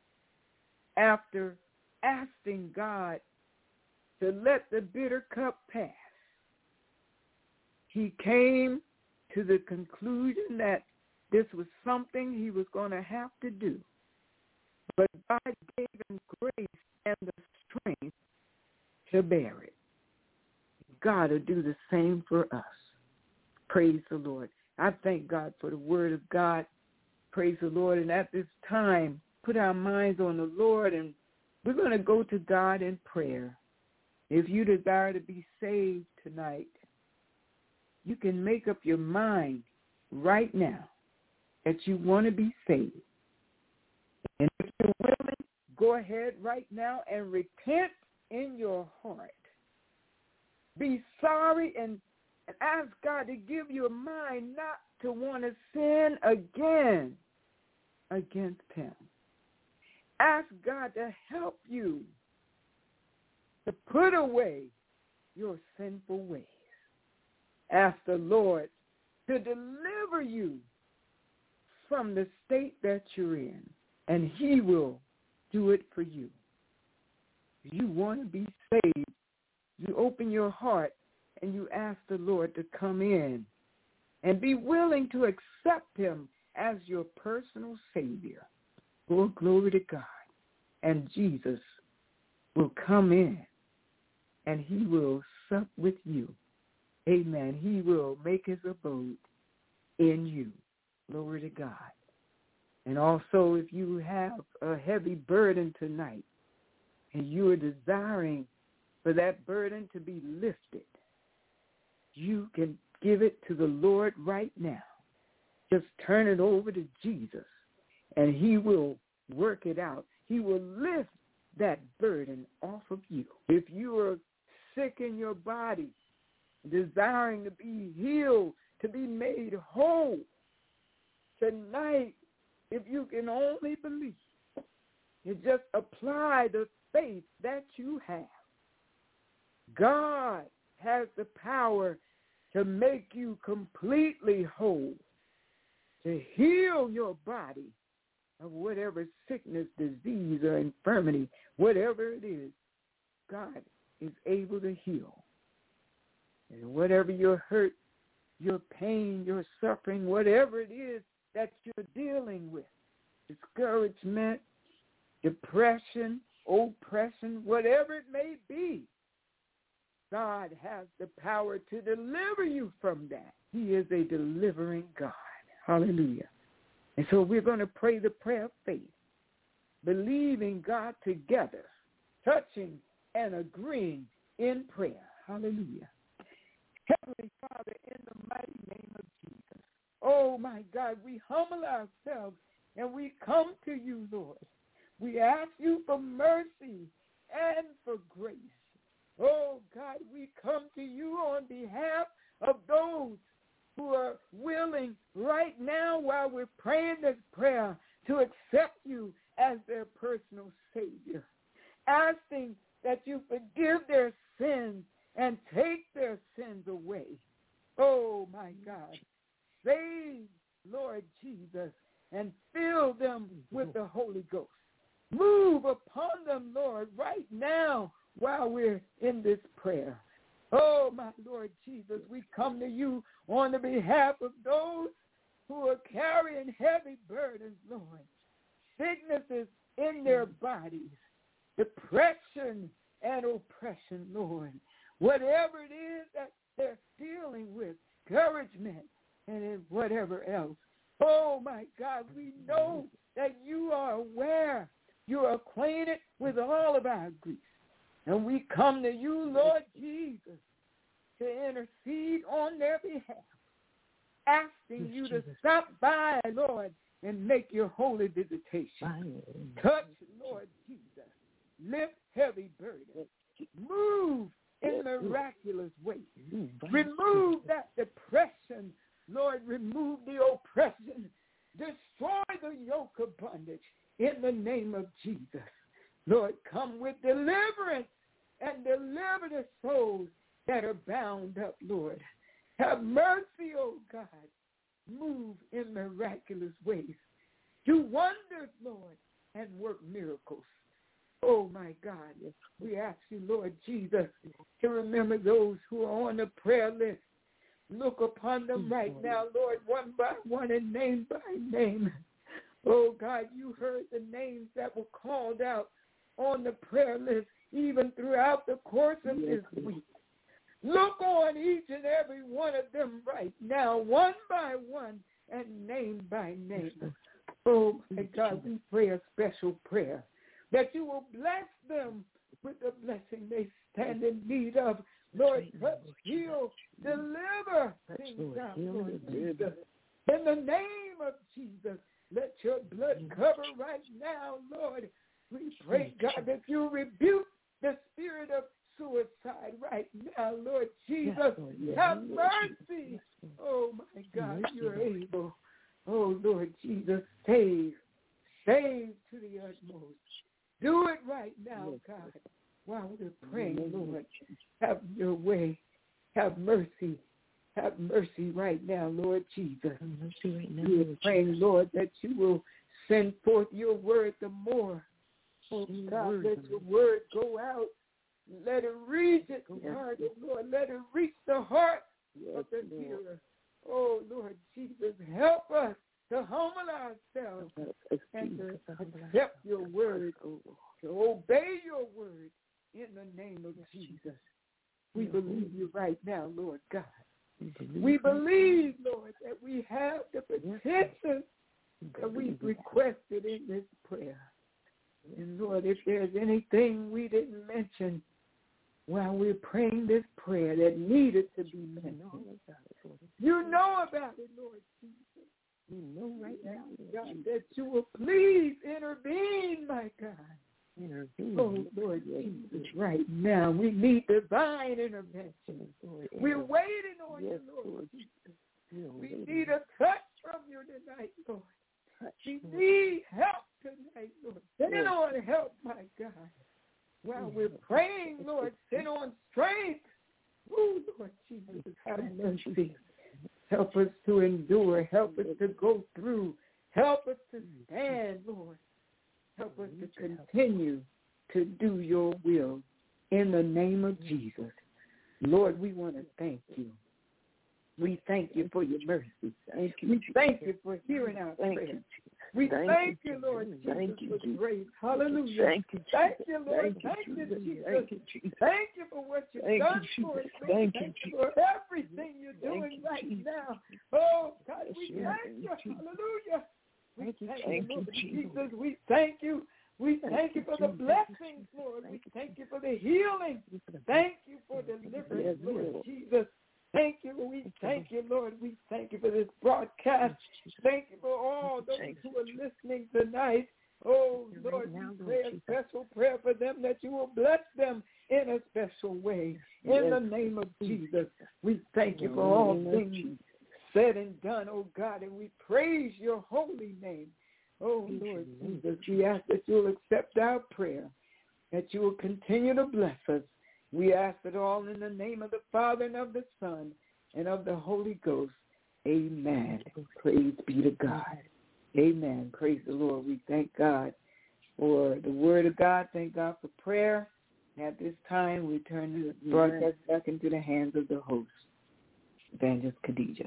after asking God to let the bitter cup pass, he came to the conclusion that this was something he was going to have to do. But God gave him grace and the strength to bear it. God will do the same for us. Praise the Lord. I thank God for the word of God. Praise the Lord. And at this time, put our minds on the Lord, and we're going to go to God in prayer. If you desire to be saved tonight, you can make up your mind right now that you want to be saved. And if you're willing, go ahead right now and repent in your heart. Be sorry and ask God to give you a mind not to want to sin again against him. Ask God to help you to put away your sinful ways. Ask the Lord to deliver you from the state that you're in, and he will do it for you. you want to be saved, you open your heart and you ask the Lord to come in and be willing to accept him as your personal Savior. Oh, glory to God. And Jesus will come in and he will sup with you. Amen. He will make his abode in you. Glory to God. And also, if you have a heavy burden tonight and you are desiring for that burden to be lifted, you can give it to the Lord right now. Just turn it over to Jesus, and he will work it out. He will lift that burden off of you. If you are sick in your body, desiring to be healed, to be made whole, tonight, if you can only believe, you just apply the faith that you have. God has the power to make you completely whole, to heal your body of whatever sickness, disease, or infirmity, whatever it is, God is able to heal. And whatever your hurt, your pain, your suffering, whatever it is that you're dealing with, discouragement, depression, oppression, whatever it may be, God has the power to deliver you from that. He is a delivering God. Hallelujah. And so we're going to pray the prayer of faith, believing God together, touching and agreeing in prayer. Hallelujah. Heavenly Father, in the mighty name of Jesus, oh my God, we humble ourselves and we come to you, Lord. We ask you for mercy and for grace. Oh, God, we come to you on behalf of those who are willing right now while we're praying this prayer to accept you as their personal Savior, asking that you forgive their sins and take their sins away. Oh, my God, save, Lord Jesus, and fill them with the Holy Ghost. Move upon them, Lord, right now while we're in this prayer. Oh, my Lord Jesus, we come to you on the behalf of those who are carrying heavy burdens, Lord. Sicknesses in their bodies, depression and oppression, Lord. Whatever it is that they're dealing with, encouragement and whatever else. Oh, my God, we know that you are aware. You are acquainted with all of our griefs. And we come to you, Lord Jesus, to intercede on their behalf, asking you to stop by, Lord, and make your holy visitation. Touch, Lord Jesus. Lift heavy burdens. Move in miraculous ways. Remove that depression. Lord, remove the oppression. Destroy the yoke of bondage in the name of Jesus. Lord, come with deliverance and deliver the souls that are bound up, Lord. Have mercy, oh God. Move in miraculous ways. Do wonders, Lord, and work miracles. Oh, my God, we ask you, Lord Jesus, to remember those who are on the prayer list. Look upon them right now, Lord, one by one and name by name. Oh, God, you heard the names that were called out on the prayer list even throughout the course of this week. Look on each and every one of them right now, one by one and name by name. Oh, my God, we pray a special prayer that you will bless them with the blessing they stand in need of. Lord, touch, heal, deliver things out, Lord Jesus. In the name of Jesus, let your blood cover right now, Lord. We pray, God, that you rebuke the spirit of suicide right now, Lord Jesus. Have mercy. Oh, my God, you're able. Oh, Lord Jesus, save to the utmost. Do it right now, God, while we're praying, Lord. Have your way. Have mercy. Have mercy right now, Lord Jesus. We're praying, Lord, that you will send forth your word the more. Oh, God, let your word go out. Let it reach it, God, Lord. Let it reach the heart of the hearer. Oh, Lord Jesus, help us to humble ourselves and to accept your word, to obey your word in the name of Jesus. We believe you right now, Lord God. We believe, Lord, that we have the petition that we've requested in this prayer. And, Lord, if there's anything we didn't mention while we're praying this prayer that needed to be mentioned, you know about it, Lord Jesus. You know right now, God, that you will please intervene, my God. Oh, Lord Jesus, right now we need divine intervention. We're waiting on you, Lord Jesus. We need a touch from you tonight, Lord. We need help tonight, Lord. Send on help, my God. While we're praying, Lord, send on strength. Oh, Lord Jesus, have mercy. Help us to endure. Help us to go through. Help us to stand, Lord. Help us to continue to do your will in the name of Jesus. Lord, we want to thank you. We thank you for your mercy. We thank you for hearing our prayers. We thank you, Lord Jesus, for grace. Hallelujah. Thank you, Lord. Thank you, Jesus. Thank you for what you've done for us. Thank you for everything you're doing right now. Oh, God, we thank you. Hallelujah. We thank you, Lord Jesus. We thank you. We thank you for the blessings, Lord. We thank you for the healing. Thank you for deliverance, Lord Jesus. Thank you. We thank you, Lord. We thank you for this broadcast. Thank you for all those who are listening tonight. Oh, Lord, we pray a special prayer for them that you will bless them in a special way. In the name of Jesus, we thank you for all things said and done, oh God, and we praise your holy name. Oh, Lord Jesus, we ask that you will accept our prayer, that you will continue to bless us. We ask it all in the name of the Father and of the Son and of the Holy Ghost. Amen. Praise be to God. Amen. Praise the Lord. We thank God for the word of God. Thank God for prayer. At this time, we turn the broadcast back into the hands of the host, Evangelist Khadijah.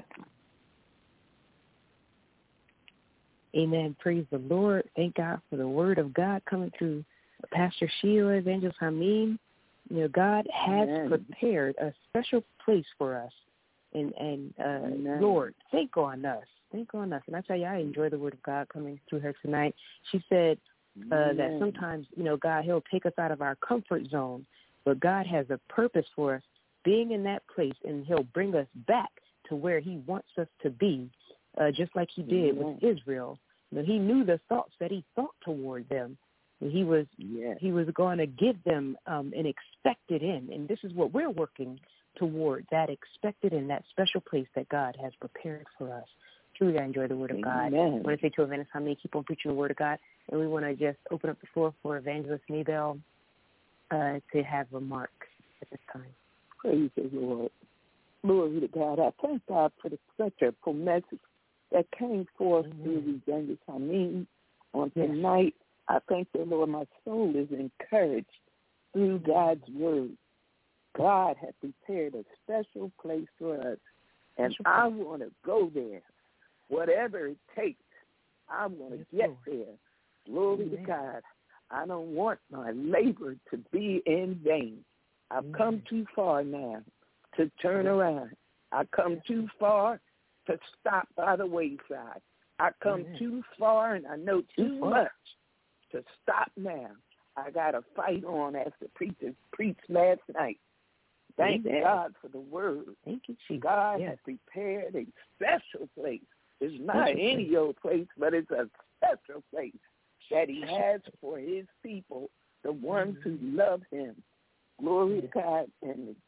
Amen. Praise the Lord. Thank God for the word of God coming through Pastor Sheila, Evangelist Hameen. You know, God has prepared a special place for us. And Lord, think on us. Think on us. And I tell you, I enjoy the word of God coming through her tonight. She said that sometimes, you know, God, he'll take us out of our comfort zone, but God has a purpose for us being in that place, and he'll bring us back to where he wants us to be, just like he did with Israel. You know, he knew the thoughts that he thought toward them. He was going to give them an expected end, and this is what we're working toward, that expected end, that special place that God has prepared for us. Truly, I enjoy the word of God. I want to say to Evangelist Hameen, keep on preaching the word of God, and we want to just open up the floor for Evangelist Maybell to have remarks at this time. Praise the Lord. Glory to God. I thank God for such a full message that came forth through Evangelist Hameen on tonight. I thank the Lord, my soul is encouraged through God's word. God has prepared a special place for us, and I want to go there. Whatever it takes, I want to get there. Glory to God. I don't want my labor to be in vain. I've come too far now to turn around. I come too far to stop by the wayside. I come too far, and I know too much to stop now. I got to fight on, as the preacher preached last night. Thank God for the word. Thank you, Jesus. God has prepared a special place. It's not any old place, but it's a special place that he has for his people, the ones who love him. Glory to God. And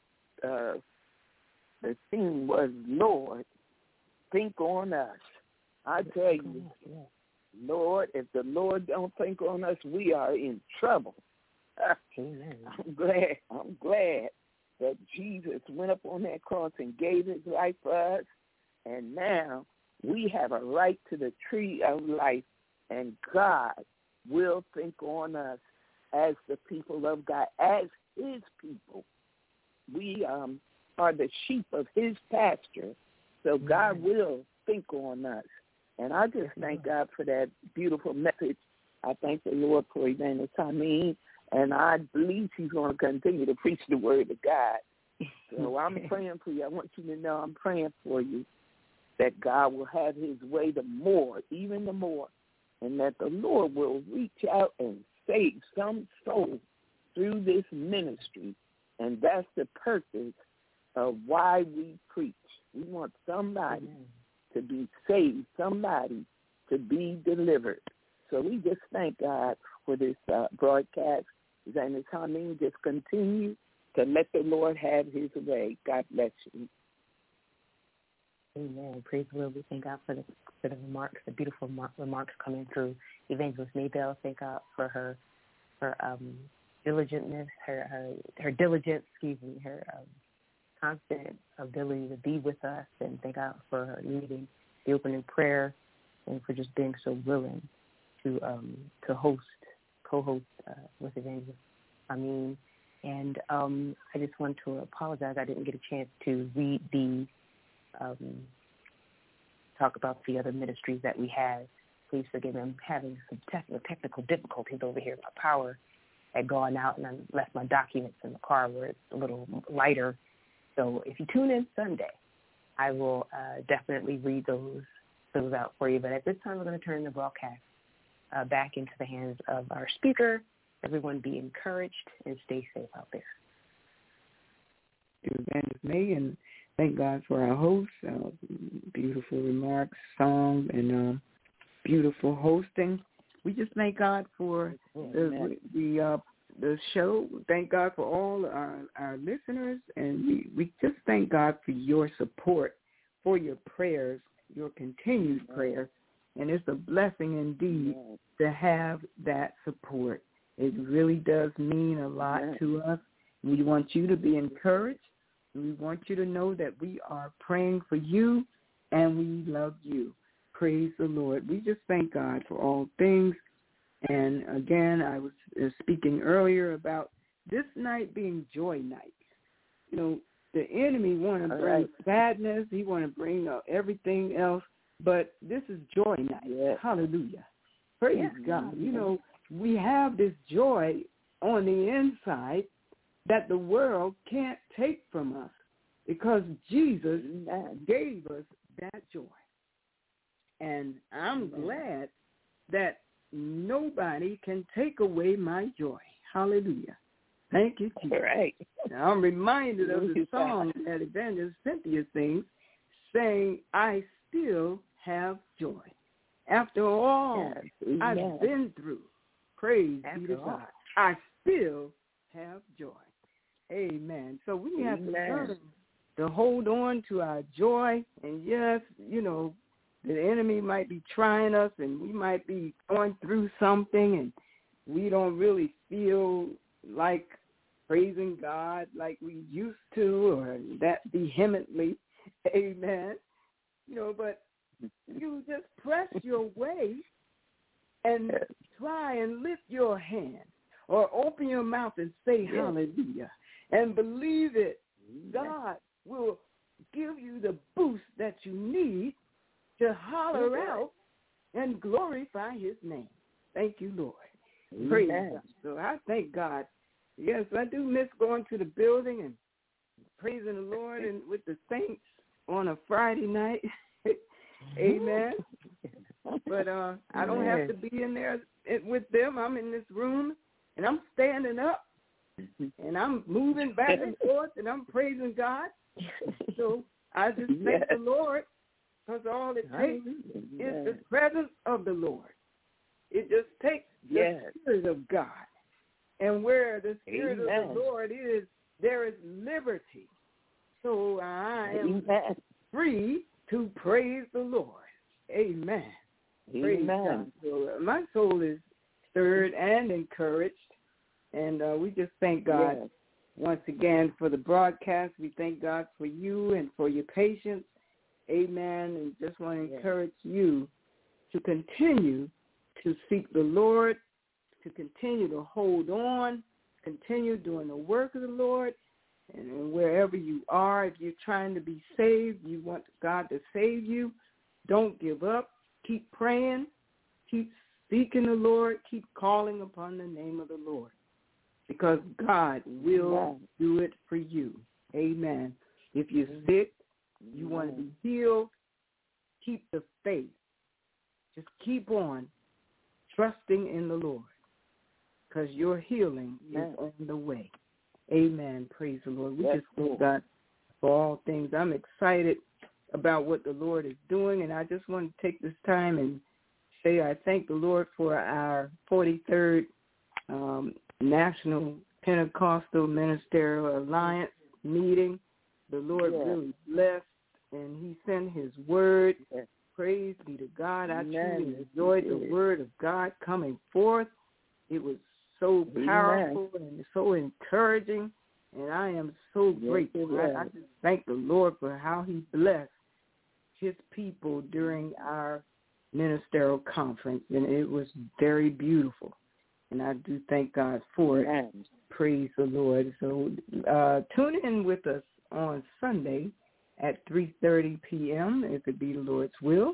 the theme was, Lord, think on us. I tell you, Lord, if the Lord don't think on us, we are in trouble. I'm glad that Jesus went up on that cross and gave his life for us, and now we have a right to the tree of life, and God will think on us as the people of God, as his people. We are the sheep of his pasture, so God will think on us. And I just thank God for that beautiful message. I thank the Lord for Evangelist Hameen, and I believe he's going to continue to preach the word of God. So I'm praying for you. I want you to know I'm praying for you, that God will have his way the more, even the more, and that the Lord will reach out and save some soul through this ministry. And that's the purpose of why we preach. We want somebody to be saved, somebody to be delivered. So we just thank God for this broadcast. And Hameen, just continue to let the Lord have his way. God bless you. Amen. Praise the Lord. We thank God for the remarks, the beautiful remarks coming through Evangelist Maybell. Thank God for her diligentness, her diligence, her constant ability to be with us, and thank God for her leading the opening prayer and for just being so willing to co-host with Evangelist Hameen. And I just want to apologize. I didn't get a chance to read the talk about the other ministries that we have. Please forgive me. I'm having some technical difficulties over here. My power had gone out, and I left my documents in the car where it's a little lighter. So if you tune in Sunday, I will definitely read those out for you. But at this time, we're going to turn the broadcast back into the hands of our speaker. Everyone be encouraged and stay safe out there. Evangelist May, and thank God for our host. Beautiful remarks, song, and beautiful hosting. We just thank God for the show. Thank God for all our listeners, and we just thank God for your support, for your prayers, your continued prayer, and it's a blessing indeed to have that support. It really does mean a lot to us. We want you to be encouraged. We want you to know that we are praying for you, and we love you. Praise the Lord. We just thank God for all things. And again, I was speaking earlier about this night being joy night. You know, the enemy want to bring sadness. He want to bring everything else. But this is joy night. Yes. Hallelujah. Praise God. You know, we have this joy on the inside that the world can't take from us because Jesus gave us that joy. And I'm glad that nobody can take away my joy. Hallelujah. Thank you, Jesus. Right. Now, I'm reminded of the song that Evangelist Cynthia sings, saying, I still have joy. After all I've been through, praise be to God, I still have joy. Amen. So we have to learn to hold on to our joy. And yes, you know, the enemy might be trying us and we might be going through something and we don't really feel like praising God like we used to or that vehemently. Amen. You know, but you just press your way and try and lift your hand or open your mouth and say hallelujah and believe it. God will give you the boost that you need to holler out and glorify his name. Thank you, Lord. Praise God. So I thank God. Yes, I do miss going to the building and praising the Lord and with the saints on a Friday night. Amen. But I don't have to be in there with them. I'm in this room, and I'm standing up, and I'm moving back and forth, and I'm praising God. So I just thank the Lord because all it takes is the presence of the Lord. It just takes the Spirit of God. And where the Spirit of the Lord is, there is liberty. So I am free to praise the Lord. Amen. Praise God. So my soul is stirred and encouraged, and we just thank God once again for the broadcast. We thank God for you and for your patience. Amen. And just want to encourage you to continue to seek the Lord to continue to hold on, continue doing the work of the Lord. And wherever you are, if you're trying to be saved, you want God to save you, don't give up. Keep praying. Keep seeking the Lord. Keep calling upon the name of the Lord, because God will do it for you. Amen. If you're sick, you want to be healed, keep the faith. Just keep on trusting in the Lord, because your healing is on the way. Amen. Praise the Lord. We just thank God for all things. I'm excited about what the Lord is doing, and I just want to take this time and say I thank the Lord for our 43rd National Pentecostal Ministerial Alliance meeting. The Lord really blessed, and he sent his word. Praise be to God. I truly enjoyed the word of God coming forth. It was so powerful and so encouraging, and I am so grateful. I just thank the Lord for how he blessed his people during our ministerial conference, and it was very beautiful, and I do thank God for it. Praise the Lord. So tune in with us on Sunday at 3:30 p.m., if it be the Lord's will,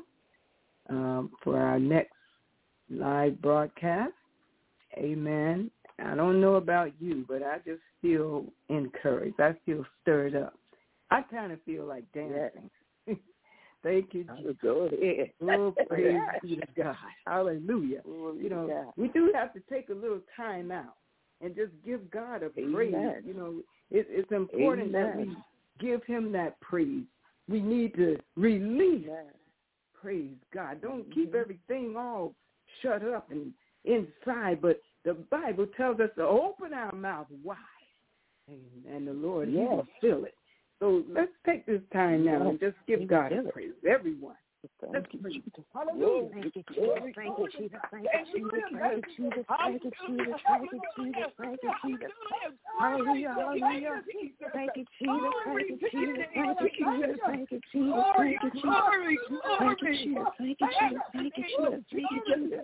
for our next live broadcast. Amen. I don't know about you, but I just feel encouraged. I feel stirred up. I kind of feel like dancing. Thank you, Jesus. Go ahead. Oh, praise be to God. Hallelujah. You know, we do have to take a little time out and just give God a praise. You know, it's important that we give him that praise. We need to release. Praise God. Don't keep everything all shut up and inside, but the Bible tells us to open our mouth wide, and the Lord, he will fill it. So let's take this time now and just give God a praise. Everyone. Let's praise. Hallelujah. Thank you, Jesus. Thank you, Jesus. Thank you, Jesus. Thank you, Jesus. Thank you, Jesus. Thank you, Jesus. Thank you, Jesus. Hallelujah. Hallelujah. Thank you, Jesus. Thank you, Jesus. Thank you, Jesus. Thank you, Jesus. Thank you, Jesus. Thank you, Jesus. Thank you, Jesus. Thank you, Jesus. Thank you, Jesus.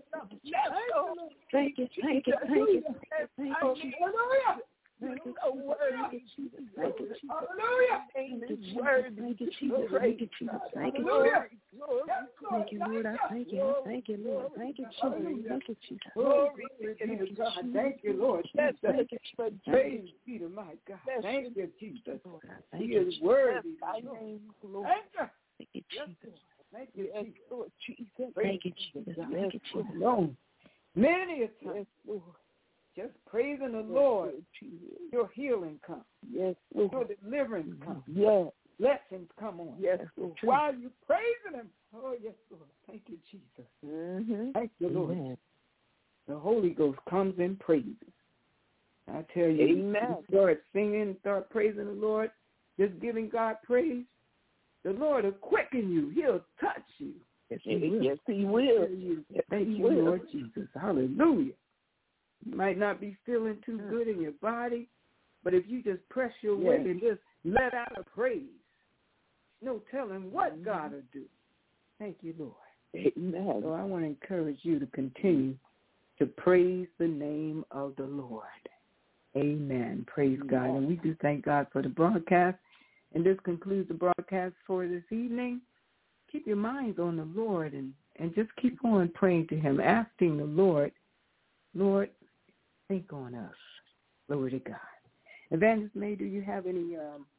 Thank you, thank you, thank you, thank you, Jesus. Thank you, Jesus. Thank you, Jesus. Hallelujah. Thank you, Jesus. Thank you, Jesus. Thank you, Jesus. Thank you, Jesus. Thank you, Lord. I thank you. I thank you, Lord. Thank you, Jesus. Thank you, Jesus. Glory to God. Thank you, Lord. Thank you, Jesus. Praise be to my God. Thank you, Jesus. Thank He you, is worthy. Thank you, Jesus. Thank you, Jesus. Thank you, Jesus. Thank you, Jesus. No. Many a time, just praising the Lord, your healing comes. Yes, Lord. Your deliverance comes. Yes. Blessings come on. Yes, Lord. While you're praising him. Oh, yes, Lord. Thank you, Jesus. Mm-hmm. Thank you, Lord. Amen. The Holy Ghost comes and praises. I tell you, you start singing, start praising the Lord, just giving God praise, the Lord will quicken you. He'll touch you. Yes, he will. Thank you, Lord Jesus. Hallelujah. You might not be feeling too good in your body, but if you just press your way and just let out a praise, no telling what God will do. Thank you, Lord. Amen. So I want to encourage you to continue to praise the name of the Lord. Amen. Praise God. And we do thank God for the broadcast. And this concludes the broadcast for this evening. Keep your minds on the Lord and just keep on praying to him, asking the Lord, think on us. Glory to God. Evangelist May, do you have any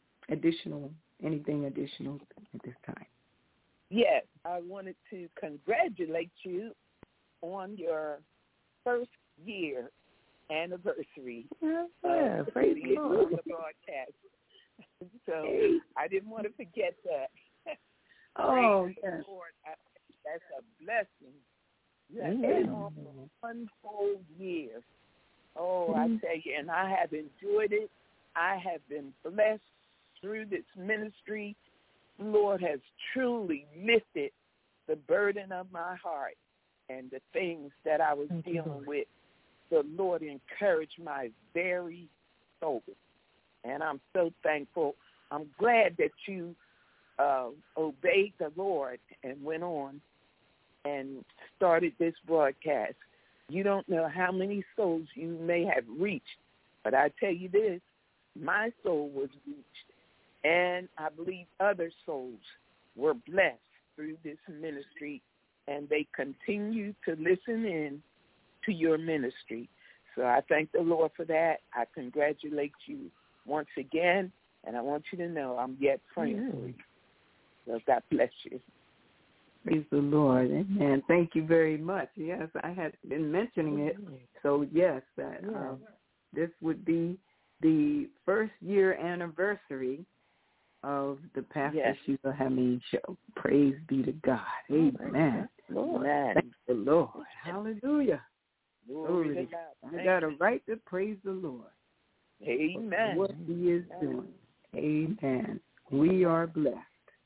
anything additional at this time? Yes, I wanted to congratulate you on your first year anniversary. Praise the Lord. The broadcast. So I didn't want to forget that. Oh, yes. Lord, that's a blessing. That's one whole year. Oh, I tell you, and I have enjoyed it. I have been blessed through this ministry. The Lord has truly lifted the burden of my heart and the things that I was dealing with. The Lord encouraged my very soul, and I'm so thankful. I'm glad that you obeyed the Lord and went on and started this broadcast. You don't know how many souls you may have reached, but I tell you this, my soul was reached, and I believe other souls were blessed through this ministry, and they continue to listen in to your ministry. So I thank the Lord for that. I congratulate you once again, and I want you to know I'm yet praying for you. So God bless you. Praise the Lord. Amen. Thank you very much. Yes, I had been mentioning it. So, yes, this would be the first year anniversary of the Pastor Sheila Hameen Show. Praise be to God. Amen. Amen. Thank the Lord. Hallelujah. Glory to God. You got a right to praise the Lord. Amen. What he is doing. Amen. We are blessed.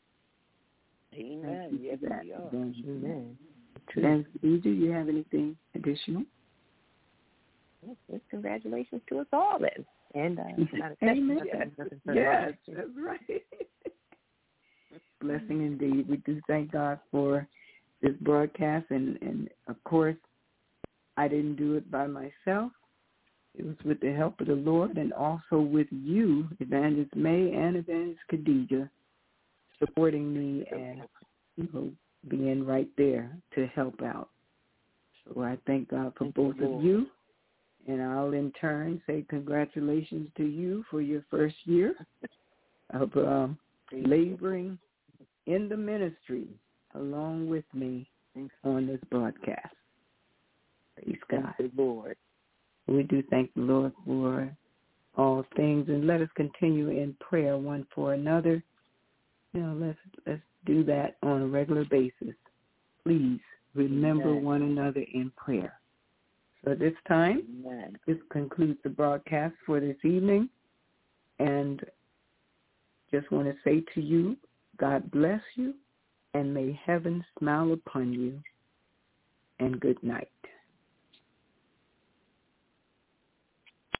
Amen. Yes, we are. Amen. And do you have anything additional? Yes, congratulations to us all then. And amen. Yes, that's right. Blessing indeed. We do thank God for this broadcast, and of course, I didn't do it by myself. It was with the help of the Lord, and also with you, Evangelist May and Evangelist Khadijah, supporting me and being right there to help out. So I thank God for both of you, and I'll in turn say congratulations to you for your first year of laboring in the ministry along with me on this broadcast. Praise God. Thank the Lord. We do thank the Lord for all things, and let us continue in prayer one for another. Let's do that on a regular basis. Please remember one another in prayer. So at this time, this concludes the broadcast for this evening, and just want to say to you, God bless you, and may heaven smile upon you, and good night.